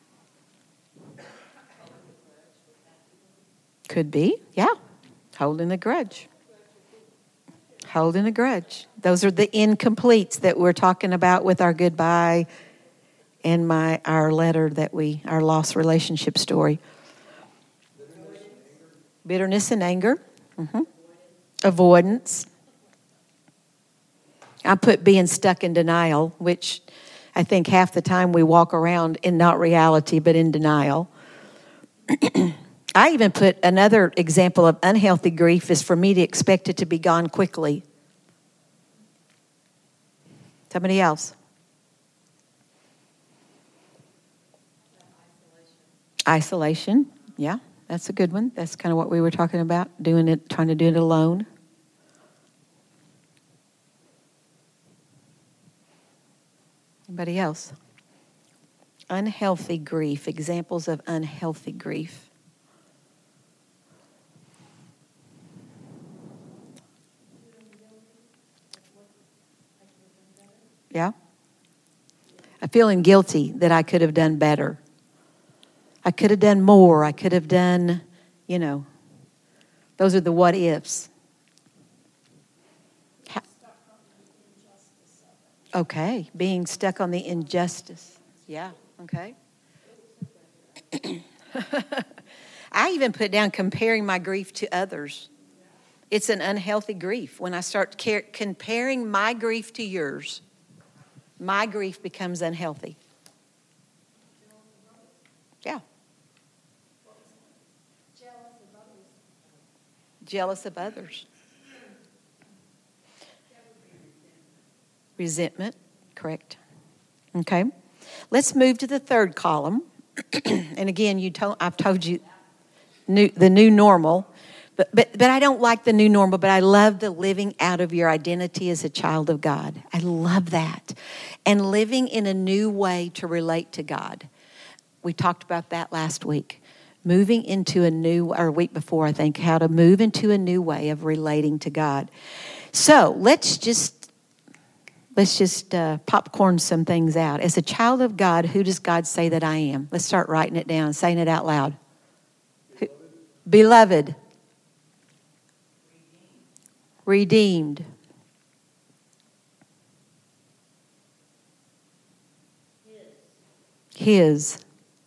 Could be, yeah, holding a grudge. Holding a grudge. Those are the incompletes that we're talking about with our goodbye and my our letter that we, our lost relationship story. Bitterness and anger. Mm-hmm. Avoidance. I put being stuck in denial, which I think half the time we walk around in not reality, but in denial. I even put another example of unhealthy grief is for me to expect it to be gone quickly. Somebody else. Isolation. Yeah, that's a good one. That's kind of what we were talking about, doing it, trying to do it alone. Anybody else? Unhealthy grief. Examples of unhealthy grief. Yeah? I'm feeling guilty that I could have done better. I could have done more. I could have done, you know, those are the what ifs. Ha- okay, being stuck on the injustice. Yeah, okay. I even put down comparing my grief to others. It's an unhealthy grief. When I start care- comparing my grief to yours, my grief becomes unhealthy. Yeah. Jealous of others. Resentment, correct. Okay. Let's move to the third column. And again, you told I've told you new, the new normal. But, but but I don't like the new normal, but I love the living out of your identity as a child of God. I love that. And living in a new way to relate to God. We talked about that last week. Moving into a new, or a week before, I think, how to move into a new way of relating to God. So let's just, let's just uh, popcorn some things out. As a child of God, who does God say that I am? Let's start writing it down, saying it out loud. Beloved. Beloved. Redeemed. His.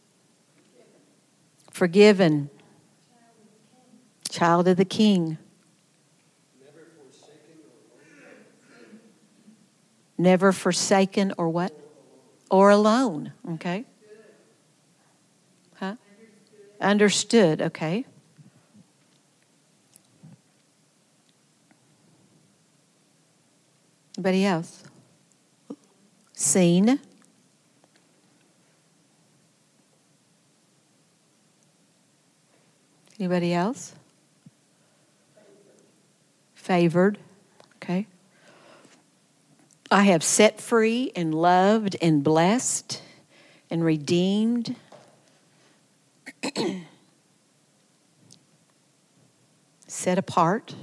Forgiven. Child of the King. Never forsaken or Never forsaken or what? Or alone. Okay. Huh? Understood. Okay. Anybody else? Seen. Anybody else? Favored. Okay. I have set free and loved and blessed and redeemed. Set apart.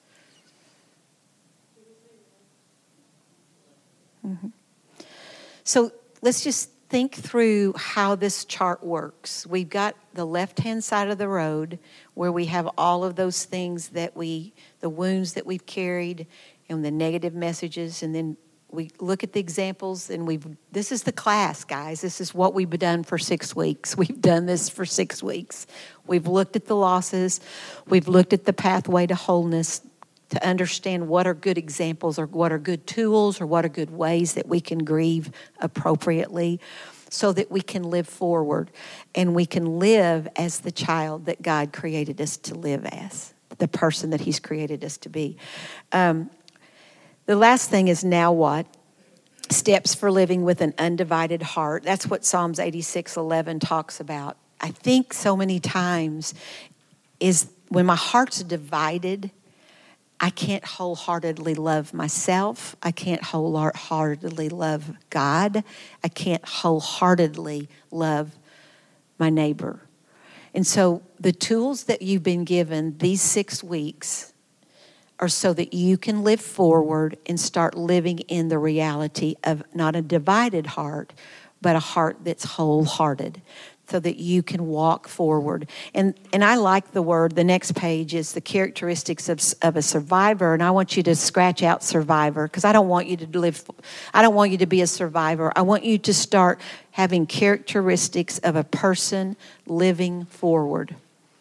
Mm-hmm. So let's just think through how this chart works. We've got the left-hand side of the road where we have all of those things that we, the wounds that we've carried and the negative messages, and then we look at the examples, and we've, this is the class, guys. This is what we've done for six weeks. We've done this for six weeks. We've looked at the losses. We've looked at the pathway to wholeness, to understand what are good examples or what are good tools or what are good ways that we can grieve appropriately so that we can live forward and we can live as the child that God created us to live as, the person that He's created us to be. Um, the last thing is now what? Steps for living with an undivided heart. That's what Psalms eighty-six eleven talks about. I think so many times is when my heart's divided, I can't wholeheartedly love myself. I can't wholeheartedly love God. I can't wholeheartedly love my neighbor. And so the tools that you've been given these six weeks are so that you can live forward and start living in the reality of not a divided heart, but a heart that's wholehearted, so that you can walk forward. And and I like the word, the next page is the characteristics of, of a survivor. And I want you to scratch out survivor, because I don't want you to live, I don't want you to be a survivor. I want you to start having characteristics of a person living forward.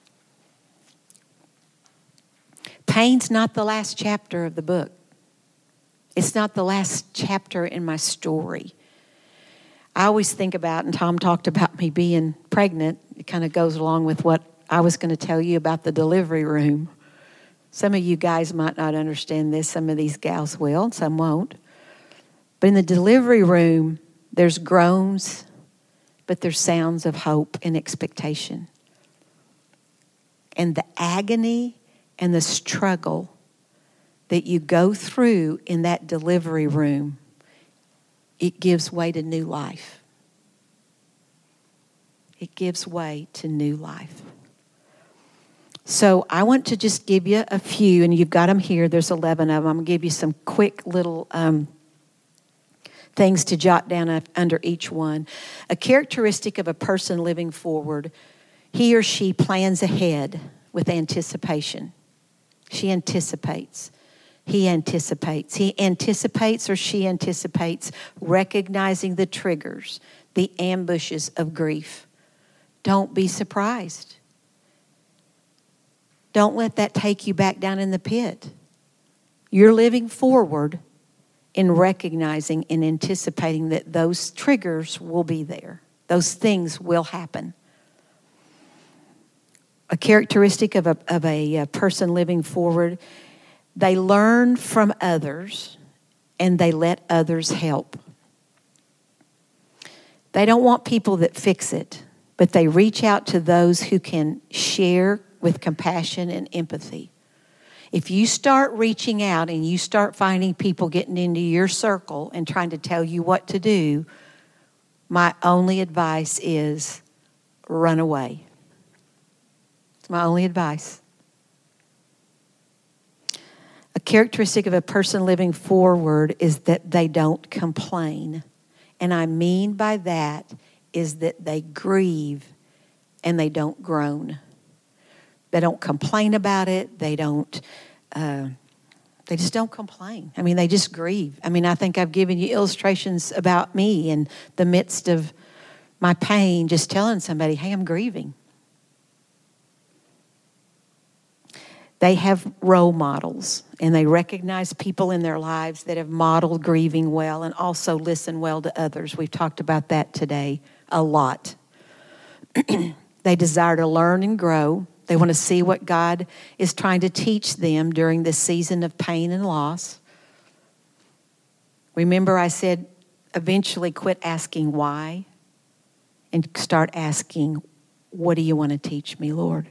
Pain's not the last chapter of the book. It's not the last chapter in my story. I always think about, and Tom talked about me being pregnant. It kind of goes along with what I was going to tell you about the delivery room. Some of you guys might not understand this. Some of these gals will, some won't. But in the delivery room, there's groans, but there's sounds of hope and expectation. And the agony and the struggle that you go through in that delivery room, it gives way to new life. It gives way to new life. So I want to just give you a few, and you've got them here. There's eleven of them. I'm going to give you some quick little um, things to jot down under each one. A characteristic of a person living forward: he or she plans ahead with anticipation. She anticipates. He anticipates. He anticipates or she anticipates recognizing the triggers, the ambushes of grief. Don't be surprised. Don't let that take you back down in the pit. You're living forward in recognizing and anticipating that those triggers will be there. Those things will happen. A characteristic of a, of a, a person living forward: they learn from others and they let others help. They don't want people that fix it, but they reach out to those who can share with compassion and empathy. If you start reaching out and you start finding people getting into your circle and trying to tell you what to do, my only advice is run away. It's my only advice. A characteristic of a person living forward is that they don't complain. And I mean by that is that they grieve and they don't groan. They don't complain about it. They don't, uh, they just don't complain. I mean, they just grieve. I mean, I think I've given you illustrations about me in the midst of my pain, just telling somebody, hey, I'm grieving. They have role models, and they recognize people in their lives that have modeled grieving well and also listen well to others. We've talked about that today a lot. They desire to learn and grow. They want to see what God is trying to teach them during this season of pain and loss. Remember, I said eventually quit asking why and start asking, what do you want to teach me, Lord?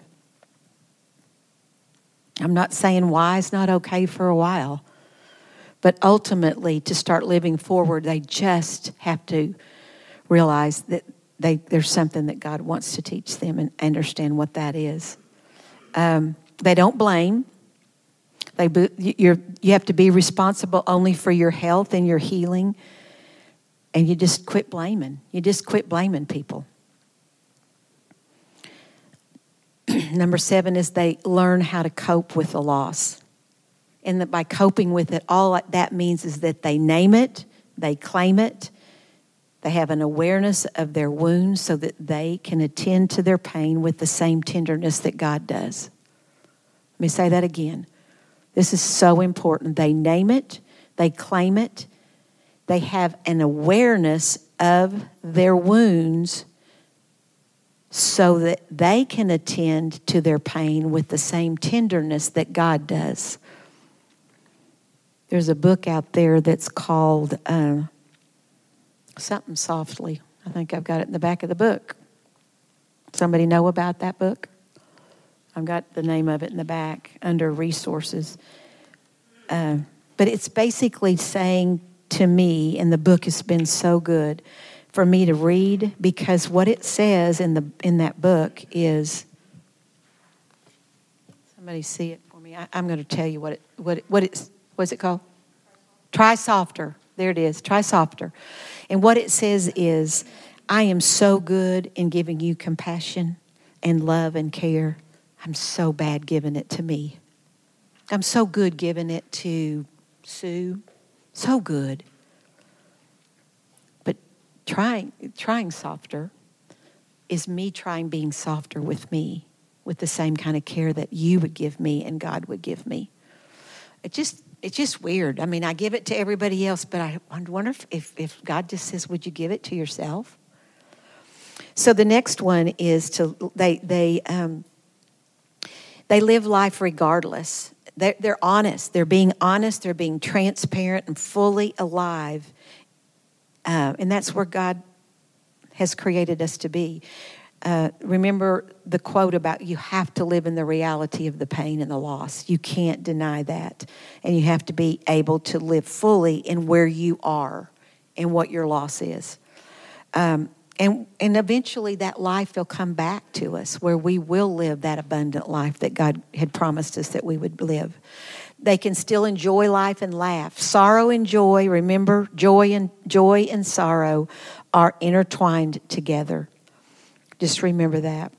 I'm not saying why is not okay for a while, but ultimately to start living forward, they just have to realize that they, there's something that God wants to teach them and understand what that is. Um, they don't blame. They you're, you have to be responsible only for your health and your healing, and you just quit blaming. You just quit blaming people. Number seven is they learn how to cope with the loss. And that by coping with it, all that means is that they name it, they claim it, they have an awareness of their wounds so that they can attend to their pain with the same tenderness that God does. Let me say that again. This is so important. They name it, they claim it, they have an awareness of their wounds so that they can attend to their pain with the same tenderness that God does. There's a book out there that's called uh, something softly. I think I've got it in the back of the book. Somebody know about that book? I've got the name of it in the back under resources. Uh, but it's basically saying to me, and the book has been so good for me to read, because what it says in the in that book is, somebody see it for me. I, I'm going to tell you what it what it, what it's what's it called? Try Softer. There it is. Try Softer. And what it says is, I am so good in giving you compassion and love and care. I'm so bad giving it to me. I'm so good giving it to Sue. So good. Trying, trying softer is me trying being softer with me, with the same kind of care that you would give me and God would give me. It just, it's just weird. I mean, I give it to everybody else, but I wonder if, if, if God just says, would you give it to yourself? So the next one is to, they, they, um, They live life regardless. They're, they're honest. They're being honest. They're being transparent and fully alive. Uh, and that's where God has created us to be. Uh, remember the quote about you have to live in the reality of the pain and the loss. You can't deny that. And you have to be able to live fully in where you are and what your loss is. Um, and, and eventually that life will come back to us where we will live that abundant life that God had promised us that we would live. They can still enjoy life and laugh. Sorrow and joy, remember, joy and joy and sorrow are intertwined together. Just remember that.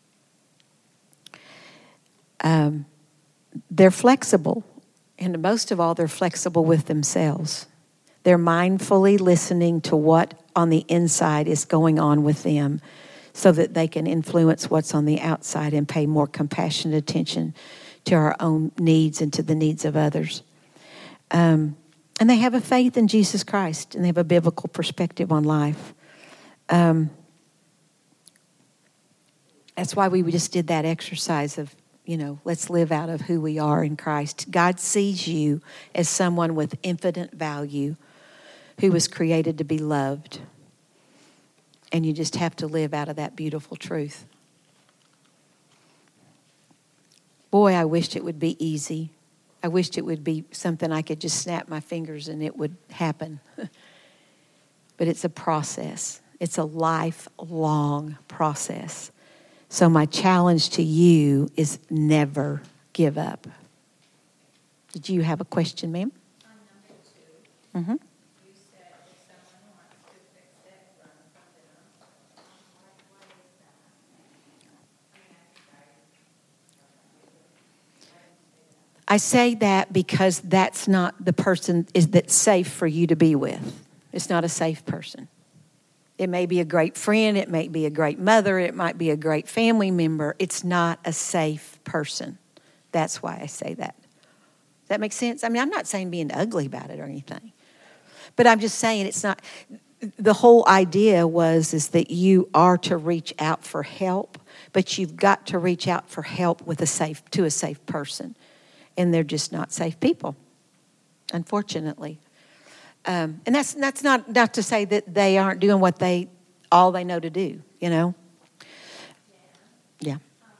Um, they're flexible, and most of all, they're flexible with themselves. They're mindfully listening to what on the inside is going on with them so that they can influence what's on the outside and pay more compassionate attention to our own needs and to the needs of others. Um, and they have a faith in Jesus Christ, and they have a biblical perspective on life. Um, that's why we just did that exercise of, you know, let's live out of who we are in Christ. God sees you as someone with infinite value who was created to be loved. And you just have to live out of that beautiful truth. Boy, I wished it would be easy. I wished it would be something I could just snap my fingers and it would happen. But it's a process. It's a lifelong process. So my challenge to you is never give up. Did you have a question, ma'am? On number two, Mm-hmm. you said if someone wants to fix it, run from them. What, what is that? I mean, I think I, I say that because that's not the person is that's safe for you to be with. It's not a safe person. It may be a great friend. It may be a great mother. It might be a great family member. It's not a safe person. That's why I say that. Does that make sense? I mean, I'm not saying being ugly about it or anything. But I'm just saying it's not. The whole idea was is that you are to reach out for help, but you've got to reach out for help with a safe to a safe person. And they're just not safe people, unfortunately. Um, and that's that's not, not to say that they aren't doing what they all they know to do, you know? Yeah.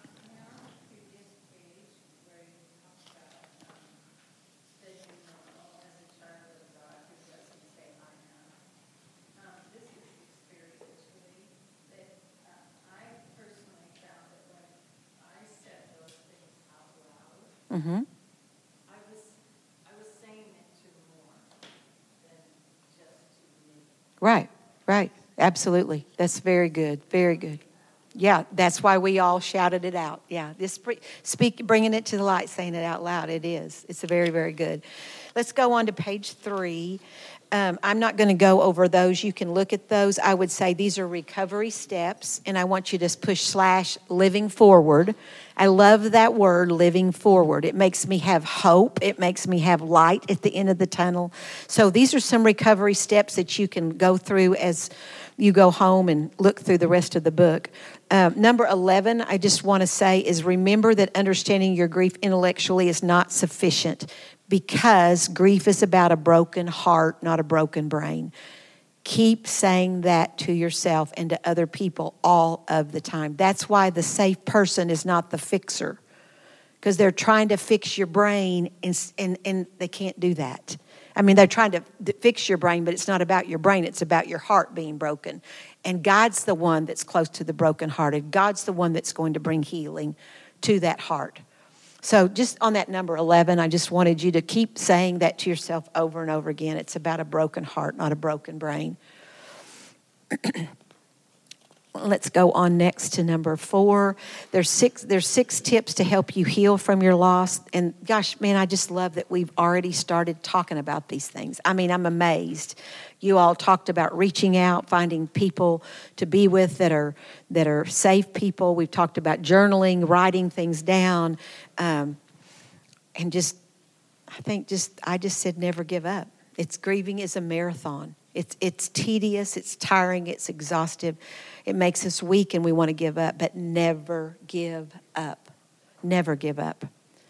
Mm-hmm. I was, I was saying it to more than just to me. Right, right. Absolutely. That's very good. Very good. Yeah, that's why we all shouted it out. Yeah, this speak, bringing it to the light, saying it out loud. It is. It's very, very good. Let's go on to page three. Um, I'm not going to go over those. You can look at those. I would say these are recovery steps, and I want you to push slash living forward. I love that word, living forward. It makes me have hope. It makes me have light at the end of the tunnel. So these are some recovery steps that you can go through as you go home and look through the rest of the book. Um, number eleven, I just want to say is remember that understanding your grief intellectually is not sufficient because grief is about a broken heart, not a broken brain. Keep saying that to yourself and to other people all of the time. That's why the safe person is not the fixer, because they're trying to fix your brain and, and, and they can't do that. I mean, they're trying to fix your brain, but it's not about your brain. It's about your heart being broken. And God's the one that's close to the brokenhearted. God's the one that's going to bring healing to that heart. So just on that number eleven, I just wanted you to keep saying that to yourself over and over again. It's about a broken heart, not a broken brain. Let's go on next to number four. There's six, there's six tips to help you heal from your loss. And gosh, man, I just love that we've already started talking about these things. I mean, I'm amazed. You all talked about reaching out, finding people to be with that are that are safe people. We've talked about journaling, writing things down, um, and just, I think just, I just said never give up. It's grieving is a marathon. It's it's tedious, it's tiring, it's exhaustive. It makes us weak and we want to give up, but never give up. Never give up.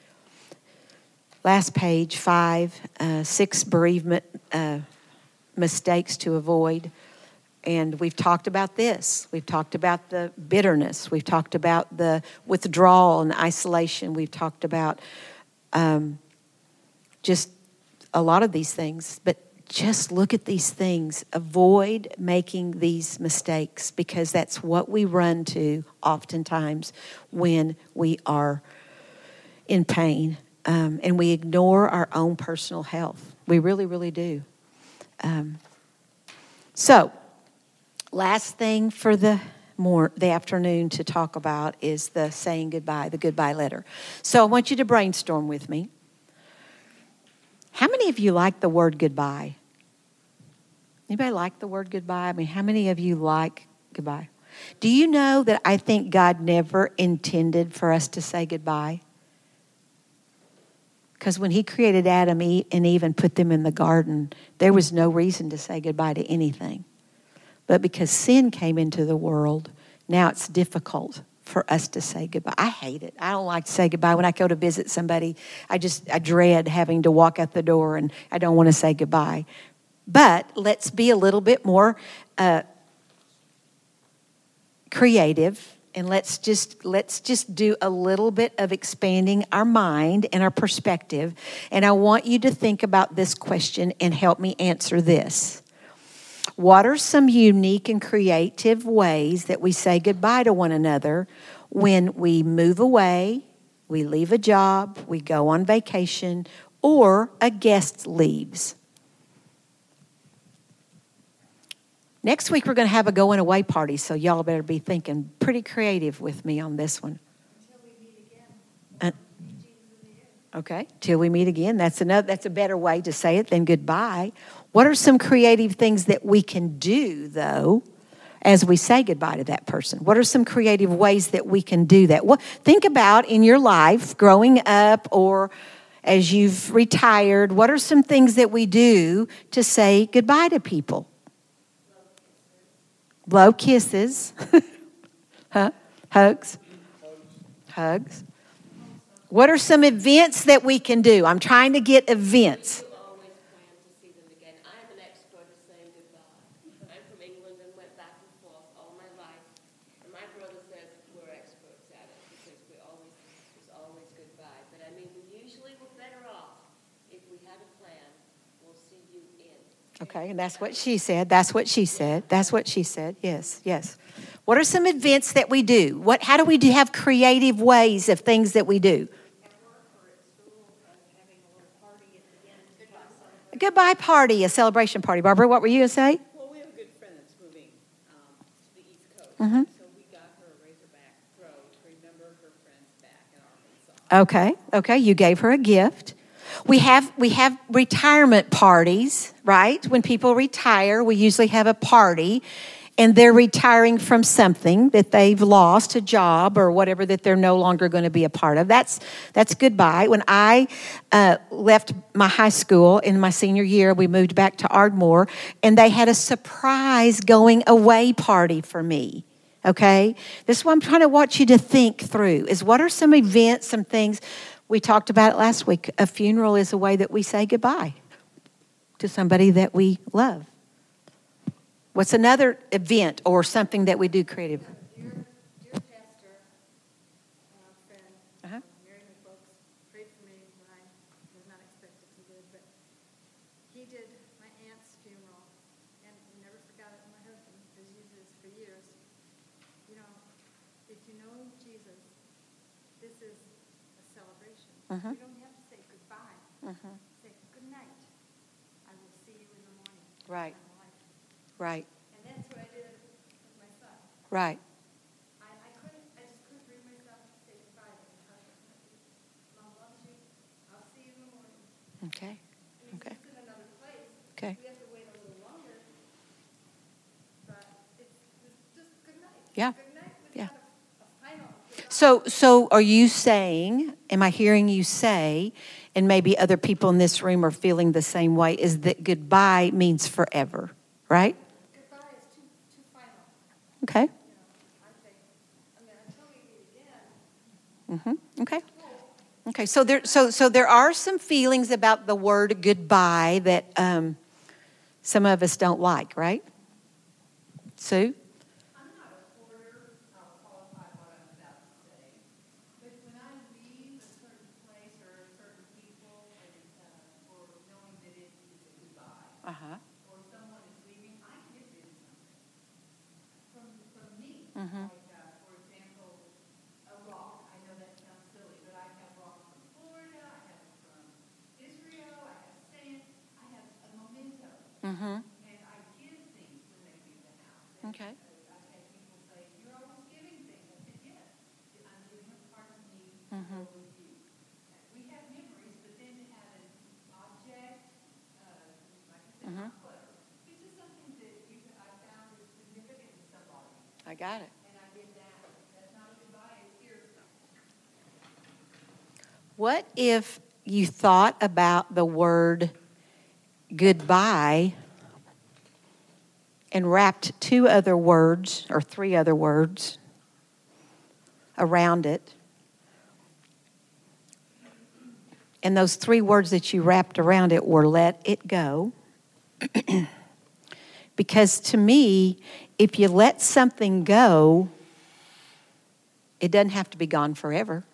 Last page, five, uh, six bereavement uh, mistakes to avoid. And we've talked about this. We've talked about the bitterness. We've talked about the withdrawal and isolation. We've talked about um, just a lot of these things. But just look at these things. Avoid making these mistakes, because that's what we run to oftentimes when we are in pain. Um, and we ignore our own personal health. We really, really do. Um, so, last thing for the more the afternoon to talk about is the saying goodbye, the goodbye letter. So I want you to brainstorm with me. How many of you like the word goodbye? Anybody like the word goodbye? I mean, how many of you like goodbye? Do you know that I think God never intended for us to say goodbye? Because when he created Adam and Eve and put them in the garden, there was no reason to say goodbye to anything. But because sin came into the world, now it's difficult for us to say goodbye. I hate it. I don't like to say goodbye. When I go to visit somebody, I just, I dread having to walk out the door, and I don't want to say goodbye. But let's be a little bit more uh, creative. And let's just let's just do a little bit of expanding our mind and our perspective. And I want you to think about this question and help me answer this. What are some unique and creative ways that we say goodbye to one another when we move away, we leave a job, we go on vacation, or a guest leaves? Next week, we're going to have a going away party, so y'all better be thinking pretty creative with me on this one. Until we meet again. Uh, okay, till we meet again. That's another. That's a better way to say it than goodbye. What are some creative things that we can do, though, as we say goodbye to that person? What are some creative ways that we can do that? Well, think about in your life, growing up or as you've retired, what are some things that we do to say goodbye to people? Blow kisses. Huh? Hugs. Hugs. What are some events that we can do? I'm trying to get events. You always plan to see them again. I'm an expert at saying goodbye. I'm from England and went back and forth all my life. And my brother says we're experts at it because we always, there's always goodbye. But I mean, we usually we're better off if we had a plan. We'll see you in. Okay, and that's what she said. That's what she said. That's what she said. Yes, yes. What are some events that we do? What? How do we do have creative ways of things that we do? A goodbye party, a celebration party. Barbara, what were you going to say? Well, we have a good friend that's moving um, to the East Coast. Mm-hmm. So we got her a Razorback throw to remember her friends back in Arkansas. Okay, okay. You gave her a gift. We have we have retirement parties, right? When people retire, we usually have a party, and they're retiring from something that they've lost, a job or whatever that they're no longer going to be a part of. That's that's goodbye. When I uh, left my high school in my senior year, we moved back to Ardmore, and they had a surprise going away party for me. Okay? This is what I'm trying to want you to think through, is what are some events, some things. We talked about it last week. A funeral is a way that we say goodbye to somebody that we love. What's another event or something that we do creative? Dear, dear pastor, uh, friend, Uh-huh. Mary McBoaks, prayed for me when I was not expected to live, but he did my aunt's funeral, and he never forgot it. My husband has used this for years. You know, if you know Jesus, this is a celebration. Mhm. You don't have to say goodbye. Mhm. Say good night. I will see you in the morning. Right. My life. Right, And that's what I did with my son. right. I, I couldn't, I just couldn't bring myself to say goodbye to my husband. Mom loves you. I'll see you in the morning. Okay, And he's okay, just in another place. okay. We have to wait a little longer. But it's, it's just good night. Yeah, Good night with yeah. not a, a final goodbye. So, so are you saying, am I hearing you say, and maybe other people in this room are feeling the same way, is that goodbye means forever, right? Goodbye is too, too final. Okay, You know, I think, I mean, until we meet again, Mm-hmm. Okay. Okay. So there, so so there are some feelings about the word goodbye that um, some of us don't like, right? Sue? I'm not a hoarder, I'll qualify what I'm about to say. But when I leave a certain place or certain people, and, uh, or knowing that it is a goodbye, Uh-huh. or someone is leaving, I give them something from, from me. Mhm. Like, uh, for example, a rock. I know that sounds silly, but I have rocks from Florida, I have from Israel, I have sand, I have a memento. Mm-hmm. And I give things when they leave the house. And Okay. I've had people say, "You're always giving things." I said, "Yes, I'm giving a part of me to Mhm. go with you." We have memories, but then to have an object, uh, like I said, Mhm. not clutter. It's just something that you, I found is significant to somebody, I got it. and I did that. That's not a goodbye, it's here. What if you thought about the word goodbye and wrapped two other words or three other words around it? And those three words that you wrapped around it were let it go. Because to me, if you let something go, it doesn't have to be gone forever.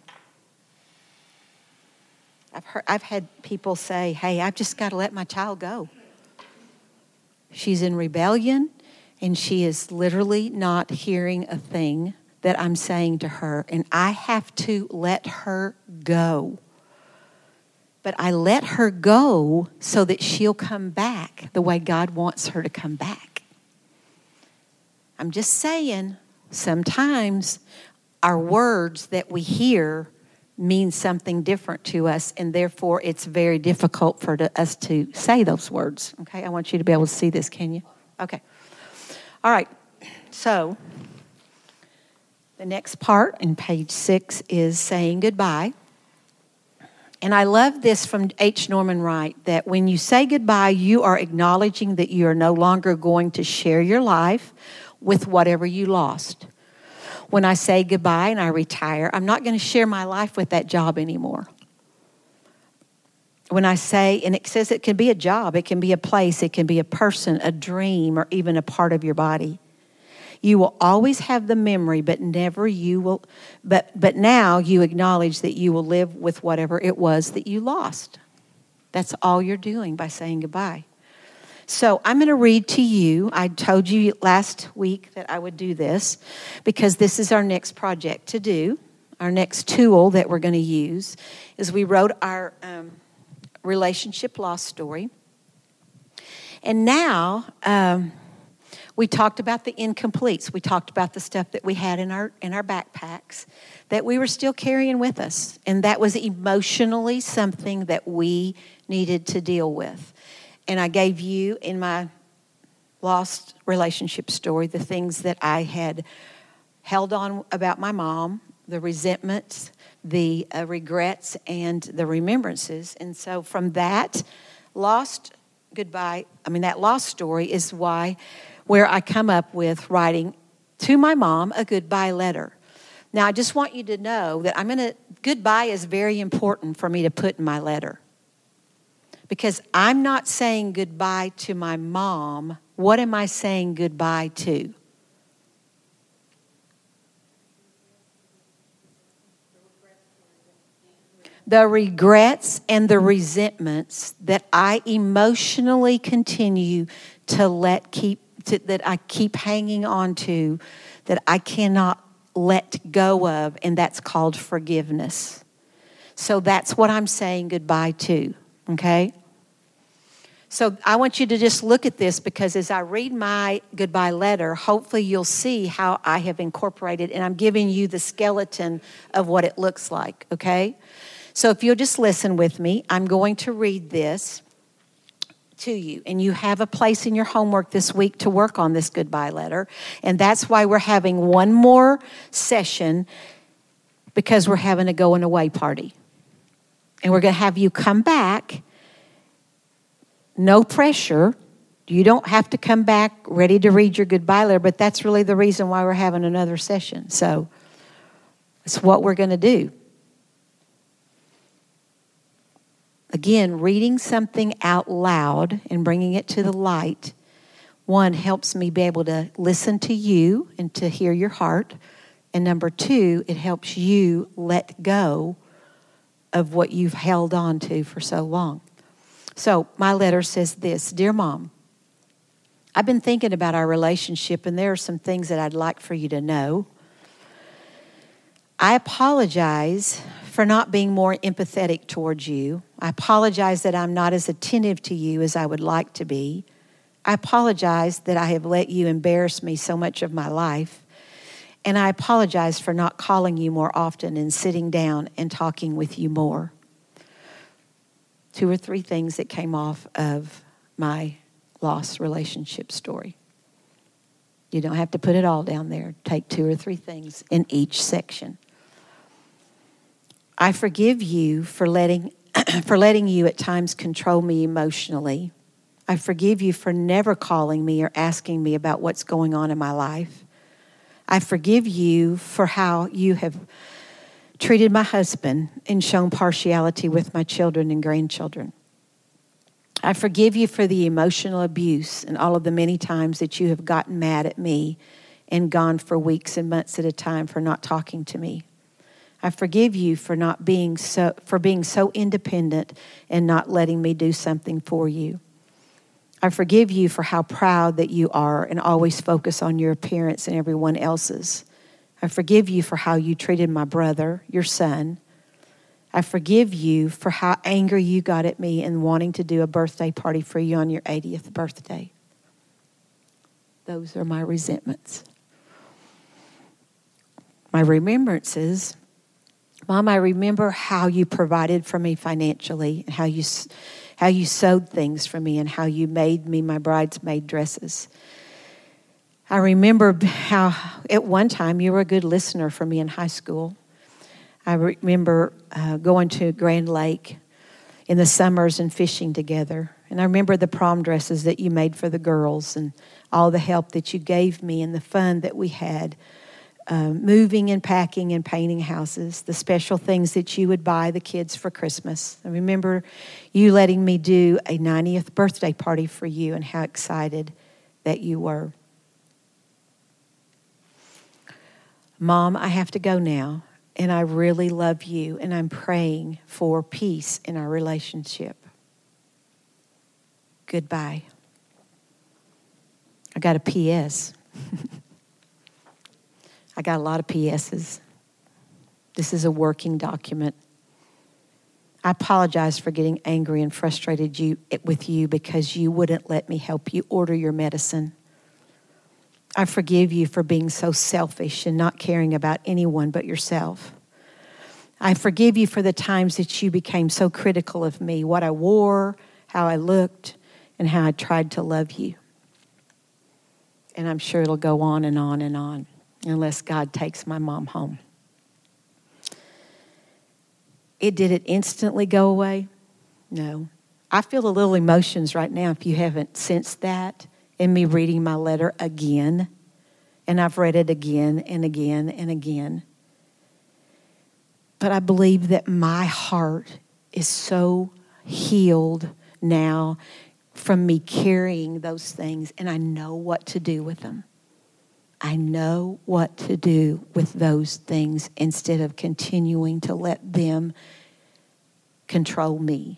I've heard, I've had people say, "Hey, I've just got to let my child go. She's in rebellion, and she is literally not hearing a thing that I'm saying to her, and I have to let her go. But I let her go so that she'll come back the way God wants her to come back." I'm just saying, sometimes our words that we hear mean something different to us, and therefore it's very difficult for to, us to say those words. Okay, I want you to be able to see this, can you? Okay. All right, so the next part in page six is saying goodbye. And I love this from H. Norman Wright, that when you say goodbye, you are acknowledging that you are no longer going to share your life with whatever you lost. When I say goodbye and I retire, I'm not going to share my life with that job anymore. When I say, and it says it can be a job, it can be a place, it can be a person, a dream, or even a part of your body. You will always have the memory, but never you will, but, but now you acknowledge that you will live with whatever it was that you lost. That's all you're doing by saying goodbye. So I'm going to read to you. I told you last week that I would do this because this is our next project to do. Our next tool that we're going to use is we wrote our um, relationship loss story. And now um, we talked about the incompletes. We talked about the stuff that we had in our in our backpacks that we were still carrying with us. And that was emotionally something that we needed to deal with. And I gave you in my lost relationship story the things that I had held on about my mom, the resentments, the uh, regrets, and the remembrances. And so from that lost goodbye, I mean, that lost story is why, where I come up with writing to my mom a goodbye letter. Now, I just want you to know that I'm going to, goodbye is very important for me to put in my letter. Because I'm not saying goodbye to my mom. What am I saying goodbye to? The regrets and the resentments that I emotionally continue to let keep, to, that I keep hanging on to, that I cannot let go of, and that's called forgiveness. So that's what I'm saying goodbye to, okay? So I want you to just look at this because as I read my goodbye letter, hopefully you'll see how I have incorporated, and I'm giving you the skeleton of what it looks like, okay? So if you'll just listen with me, I'm going to read this to you. And you have a place in your homework this week to work on this goodbye letter. And that's why we're having one more session, because we're having a going away party. And we're going to have you come back. No pressure. You don't have to come back ready to read your goodbye letter, but that's really the reason why we're having another session. So it's what we're going to do. Again, reading something out loud and bringing it to the light, one, helps me be able to listen to you and to hear your heart. And number two, it helps you let go of what you've held on to for so long. So my letter says this: Dear Mom, I've been thinking about our relationship, and there are some things that I'd like for you to know. I apologize for not being more empathetic towards you. I apologize that I'm not as attentive to you as I would like to be. I apologize that I have let you embarrass me so much of my life. And I apologize for not calling you more often and sitting down and talking with you more. Two or three things that came off of my lost relationship story. You don't have to put it all down there. Take two or three things in each section. I forgive you for letting for letting you at times control me emotionally. I forgive you for never calling me or asking me about what's going on in my life. I forgive you for how you have treated my husband and shown partiality with my children and grandchildren. I forgive you for the emotional abuse and all of the many times that you have gotten mad at me and gone for weeks and months at a time for not talking to me. I forgive you for not being so for being so independent and not letting me do something for you. I forgive you for how proud that you are and always focus on your appearance and everyone else's. I forgive you for how you treated my brother, your son. I forgive you for how angry you got at me and wanting to do a birthday party for you on your eightieth birthday. Those are my resentments. My remembrances. Mom, I remember how you provided for me financially and how you how you sewed things for me and how you made me my bridesmaid dresses. I remember how at one time you were a good listener for me in high school. I remember uh, going to Grand Lake in the summers and fishing together. And I remember the prom dresses that you made for the girls and all the help that you gave me and the fun that we had. Um, moving and packing and painting houses, the special things that you would buy the kids for Christmas. I remember you letting me do a ninetieth birthday party for you and how excited that you were. Mom, I have to go now, and I really love you, and I'm praying for peace in our relationship. Goodbye. I got a P S I got a lot of P S's. This is a working document. I apologize for getting angry and frustrated you, with you because you wouldn't let me help you order your medicine. I forgive you for being so selfish and not caring about anyone but yourself. I forgive you for the times that you became so critical of me, what I wore, how I looked, and how I tried to love you. And I'm sure it'll go on and on and on. Unless God takes my mom home. It did it instantly go away? No. I feel a little emotions right now if you haven't sensed that in me reading my letter again. And I've read it again and again and again. But I believe that my heart is so healed now from me carrying those things, and I know what to do with them. I know what to do with those things instead of continuing to let them control me.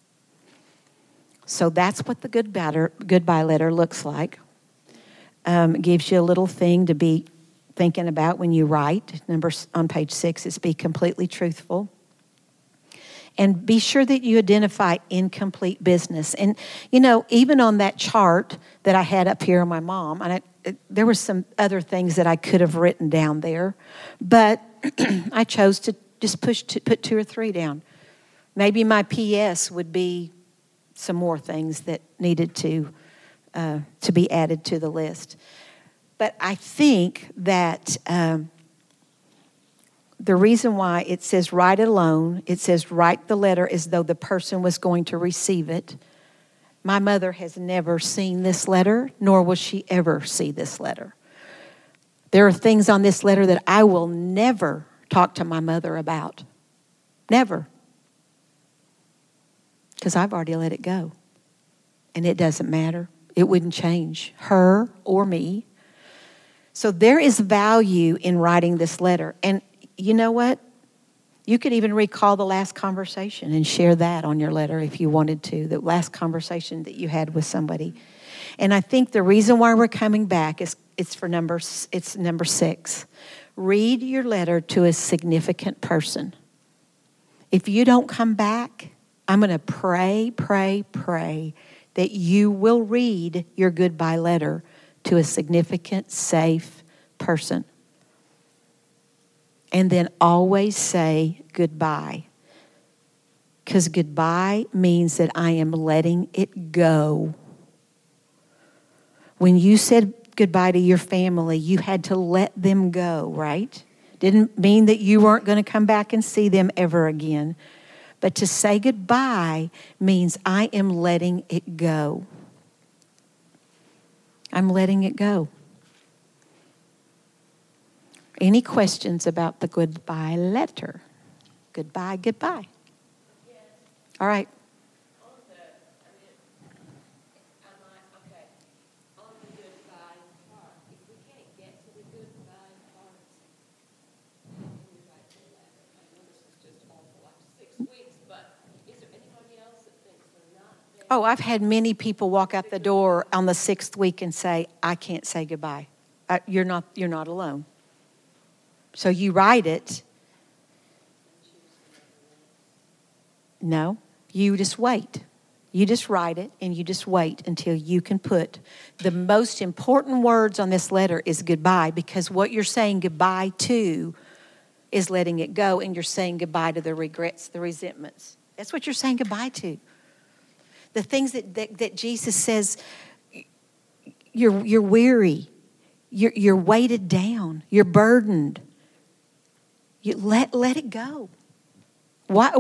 So that's what the goodbye, goodbye letter looks like. Um, it gives you a little thing to be thinking about when you write. Number on page six is be completely truthful. And be sure that you identify incomplete business. And, you know, even on that chart that I had up here on my mom, and I, it, there were some other things that I could have written down there, but I chose to just push to put two or three down. Maybe my P S would be some more things that needed to uh, to be added to the list. But I think that um, the reason why it says write alone, it says write the letter as though the person was going to receive it. My mother has never seen this letter, nor will she ever see this letter. There are things on this letter that I will never talk to my mother about. Never. Because I've already let it go. And it doesn't matter. It wouldn't change her or me. So there is value in writing this letter. And you know what? You could even recall the last conversation and share that on your letter if you wanted to, the last conversation that you had with somebody. And I think the reason why we're coming back is it's for number it's number six. Read your letter to a significant person. If you don't come back, I'm going to pray, pray, pray that you will read your goodbye letter to a significant, safe person. And then always say goodbye. Because goodbye means that I am letting it go. When you said goodbye to your family, you had to let them go, right? Didn't mean that you weren't going to come back and see them ever again. But to say goodbye means I am letting it go. I'm letting it go. Any questions about the goodbye letter? Goodbye, goodbye. Yes. All right. On the, I mean, I'm like, okay, on the goodbye part, if we can't get to the goodbye part, how can we write the letter? I know this is just awful, like six weeks, but is there anybody else that thinks we're not there? Oh, I've had many people walk out the door on the sixth week and say, I can't say goodbye. I, you're not, you're not alone. So you write it. No, you just wait. You just write it and you just wait until you can put the most important words on this letter is goodbye, because what you're saying goodbye to is letting it go, and you're saying goodbye to the regrets, the resentments. That's what you're saying goodbye to. The things that, that, that Jesus says, you're, you're weary, you're, you're weighted down, you're burdened. You let, let it go. Why?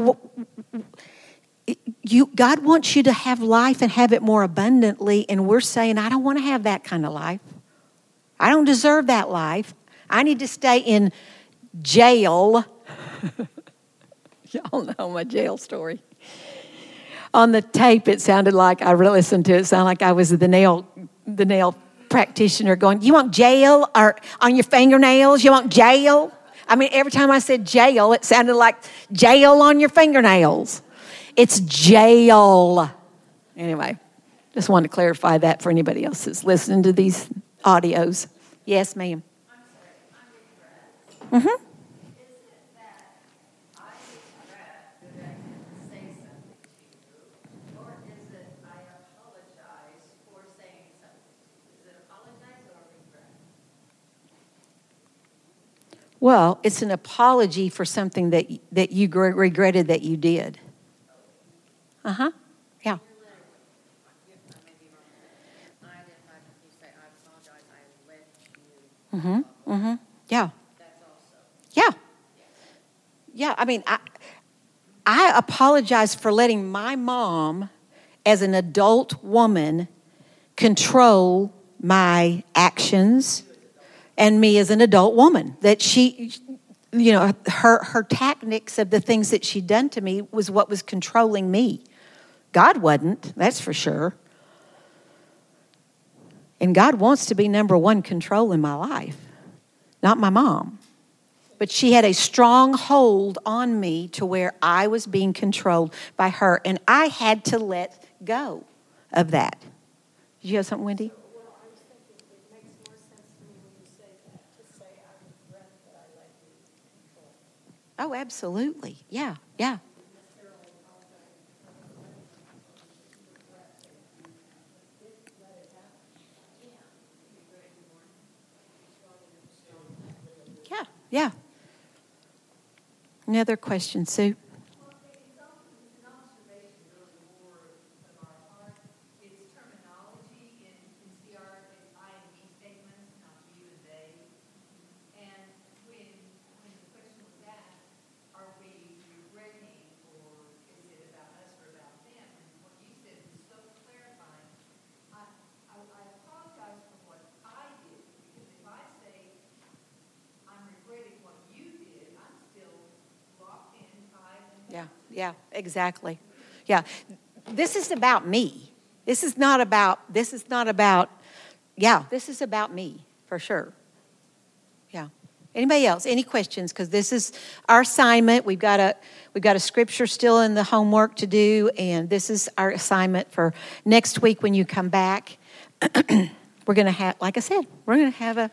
You, God wants you to have life and have it more abundantly, and we're saying, I don't want to have that kind of life. I don't deserve that life. I need to stay in jail. Y'all know my jail story. On the tape, it sounded like, I really listened to it, it sounded like I was the nail, the nail practitioner going, you want jail or on your fingernails? You want jail? I mean, every time I said jail, it sounded like jail on your fingernails. It's jail. Anyway, just wanted to clarify that for anybody else that's listening to these audios. Yes, ma'am. I'm sorry, I'm regret. Mm-hmm. Is it that I regret that I didn't say something to you, or is it I apologize for saying something to you? Is it apologize or regret? Well, it's an apology for something that that you gr- regretted that you did. Uh-huh. Yeah. I may be wrong, but I didn't imagine you say, I apologize, I let you. Mm-hmm. Mm-hmm. Yeah. That's also. Yeah. Yeah. I mean, I I apologize for letting my mom, as an adult woman, control my actions, and me as an adult woman. That she, you know, her her tactics of the things that she'd done to me was what was controlling me. God wasn't, that's for sure. And God wants to be number one control in my life, not my mom. But she had a strong hold on me to where I was being controlled by her, and I had to let go of that. Did you have something, Wendy? Well, I was thinking it makes more sense to me when you say that, to say I regret that I let you control. Oh, absolutely. Yeah, yeah. Yeah, yeah. Any other questions, Sue? Yeah, yeah, exactly. Yeah. this is about me. This is not about, this is not about, yeah, this is about me, for sure. Yeah. Anybody else? Any questions? Because this is our assignment. We've got a we've got a scripture still in the homework to do, and this is our assignment for next week when you come back. We're going to have, like I said, we're going to have a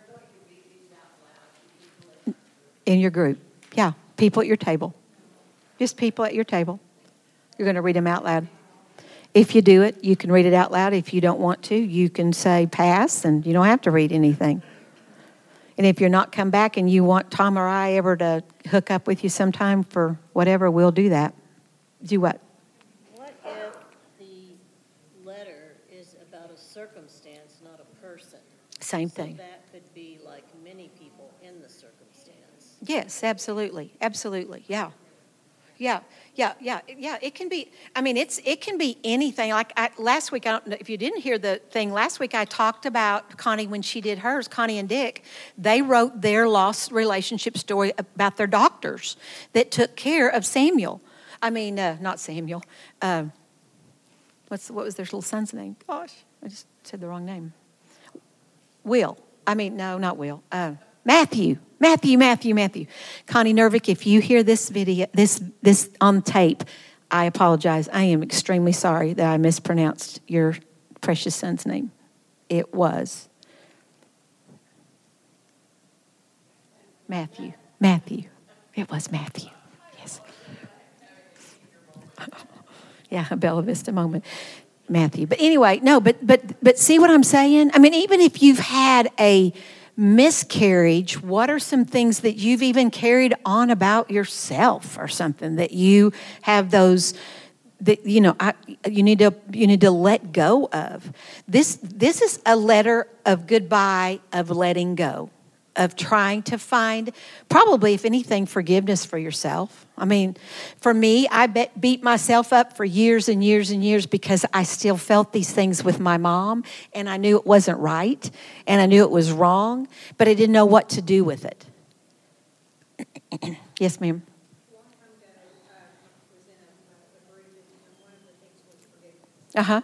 in your group. Yeah, people at your table. Just people at your table. You're going to read them out loud. If you do it, you can read it out loud. If you don't want to, you can say pass, and you don't have to read anything. And if you're not come back and you want Tom or I ever to hook up with you sometime for whatever, we'll do that. Do what? What if the letter is about a circumstance, not a person? Same thing. So that could be like many people in the circumstance. Yes, absolutely. Absolutely. Yeah. Yeah, yeah, yeah, yeah. It can be, I mean, it's it can be anything. Like I, last week, I don't know if you didn't hear the thing, last week I talked about Connie when she did hers, Connie and Dick. They wrote their lost relationship story about their doctors that took care of Samuel. I mean, uh, not Samuel. Uh, what's What was their little son's name? Gosh, I just said the wrong name. Will. I mean, no, not Will. Uh, Matthew. Matthew, Matthew, Matthew. Connie Nervick, if you hear this video, this this on tape, I apologize. I am extremely sorry that I mispronounced your precious son's name. It was Matthew. Matthew. It was Matthew. Yes. Yeah, a Bella Vista moment. Matthew. But anyway, no, but but but see what I'm saying? I mean, even if you've had a miscarriage, what are some things that you've even carried on about yourself or something that you have those that you know I, you need to you need to let go of? This this is a letter of goodbye, of letting go, of trying to find, probably, if anything, forgiveness for yourself. I mean, for me, I bet, beat myself up for years and years and years because I still felt these things with my mom, and I knew it wasn't right, and I knew it was wrong, but I didn't know what to do with it. Yes, ma'am. Uh-huh.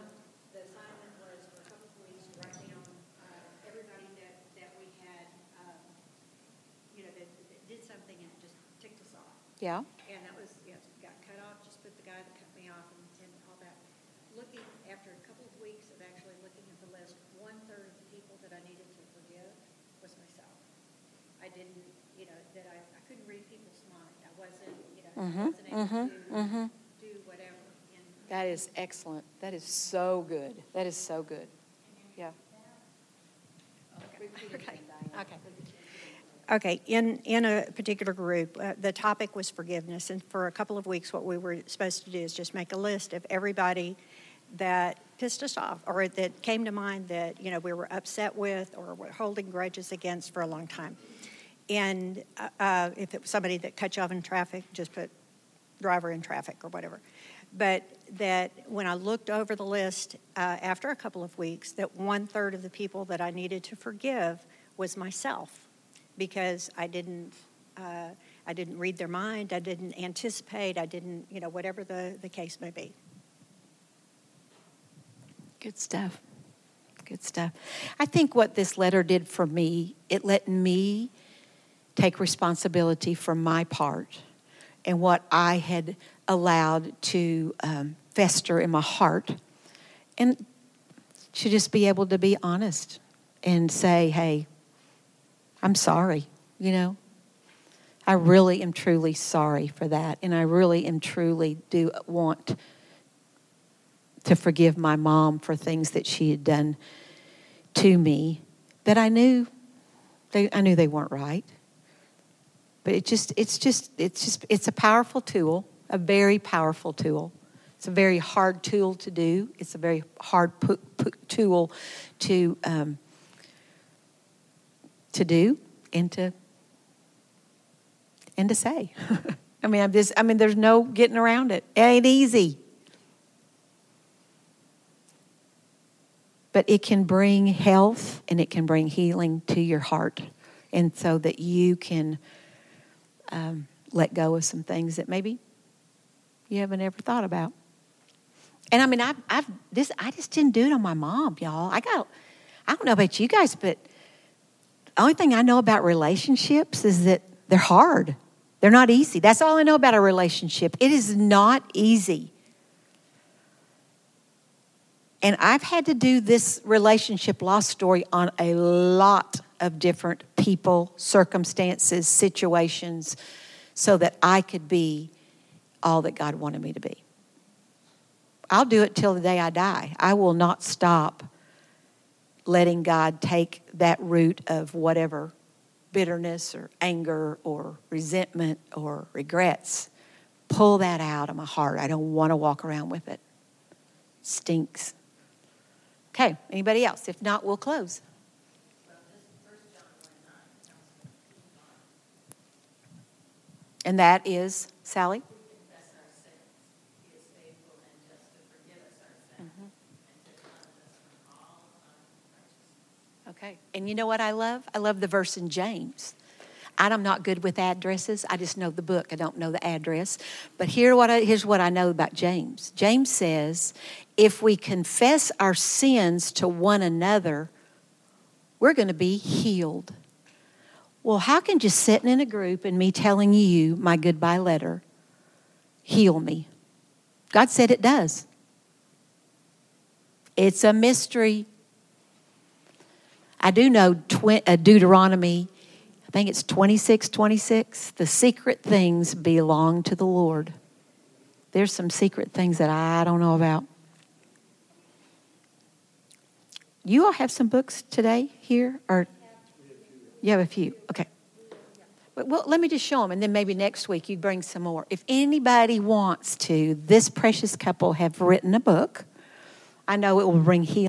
Yeah. And that was, you know, got cut off, just put the guy that cut me off and, and all that. Looking, after a couple of weeks of actually looking at the list, one-third of the people that I needed to forgive was myself. I didn't, you know, that I, I couldn't read people's mind. I wasn't, you know, Mm-hmm, I wasn't able mm-hmm, to mm-hmm. do whatever. And That is excellent. That is so good. That is so good. Yeah. Okay. Okay. Okay, in, in a particular group, uh, the topic was forgiveness, and for a couple of weeks what we were supposed to do is just make a list of everybody that pissed us off or that came to mind that, you know, we were upset with or were holding grudges against for a long time. And uh, uh, if it was somebody that cut you off in traffic, just put driver in traffic or whatever. But that when I looked over the list uh, after a couple of weeks, that one-third of the people that I needed to forgive was myself. Because I didn't, uh, I didn't read their mind, I didn't anticipate, I didn't, you know, whatever the, the case may be. Good stuff. Good stuff. I think what this letter did for me, it let me take responsibility for my part and what I had allowed to um, fester in my heart, and to just be able to be honest and say, hey, I'm sorry, you know. I really am truly sorry for that. And I really am truly do want to forgive my mom for things that she had done to me that I knew they I knew they weren't right. But it just it's just it's just it's a powerful tool, a very powerful tool. It's a very hard tool to do. It's a very hard pu- pu- tool to um, to do and to and to say. I mean, I'm just, I mean, there's no getting around it. It ain't easy. But it can bring health and it can bring healing to your heart, and so that you can um, let go of some things that maybe you haven't ever thought about. And I mean, I've, I've this I just didn't do it on my mom, y'all. I got, I don't know about you guys, but the only thing I know about relationships is that they're hard. They're not easy. That's all I know about a relationship. It is not easy. And I've had to do this relationship loss story on a lot of different people, circumstances, situations, so that I could be all that God wanted me to be. I'll do it till the day I die. I will not stop letting God take that root of whatever bitterness or anger or resentment or regrets. Pull that out of my heart. I don't want to walk around with it. Stinks. Okay, anybody else? If not, we'll close. And that is, Sally? Okay. And you know what I love? I love the verse in James. I'm not good with addresses. I just know the book. I don't know the address. But here what I, here's what I know about James. James says, if we confess our sins to one another, we're going to be healed. Well, how can just sitting in a group and me telling you my goodbye letter heal me? God said it does. It's a mystery. I do know twi- uh, Deuteronomy, I think it's twenty-six twenty-six. The secret things belong to the Lord. There's some secret things that I don't know about. You all have some books today here? Or you have a few? Okay. Well, let me just show them, and then maybe next week you bring some more. If anybody wants to, this precious couple have written a book. I know it will bring healing.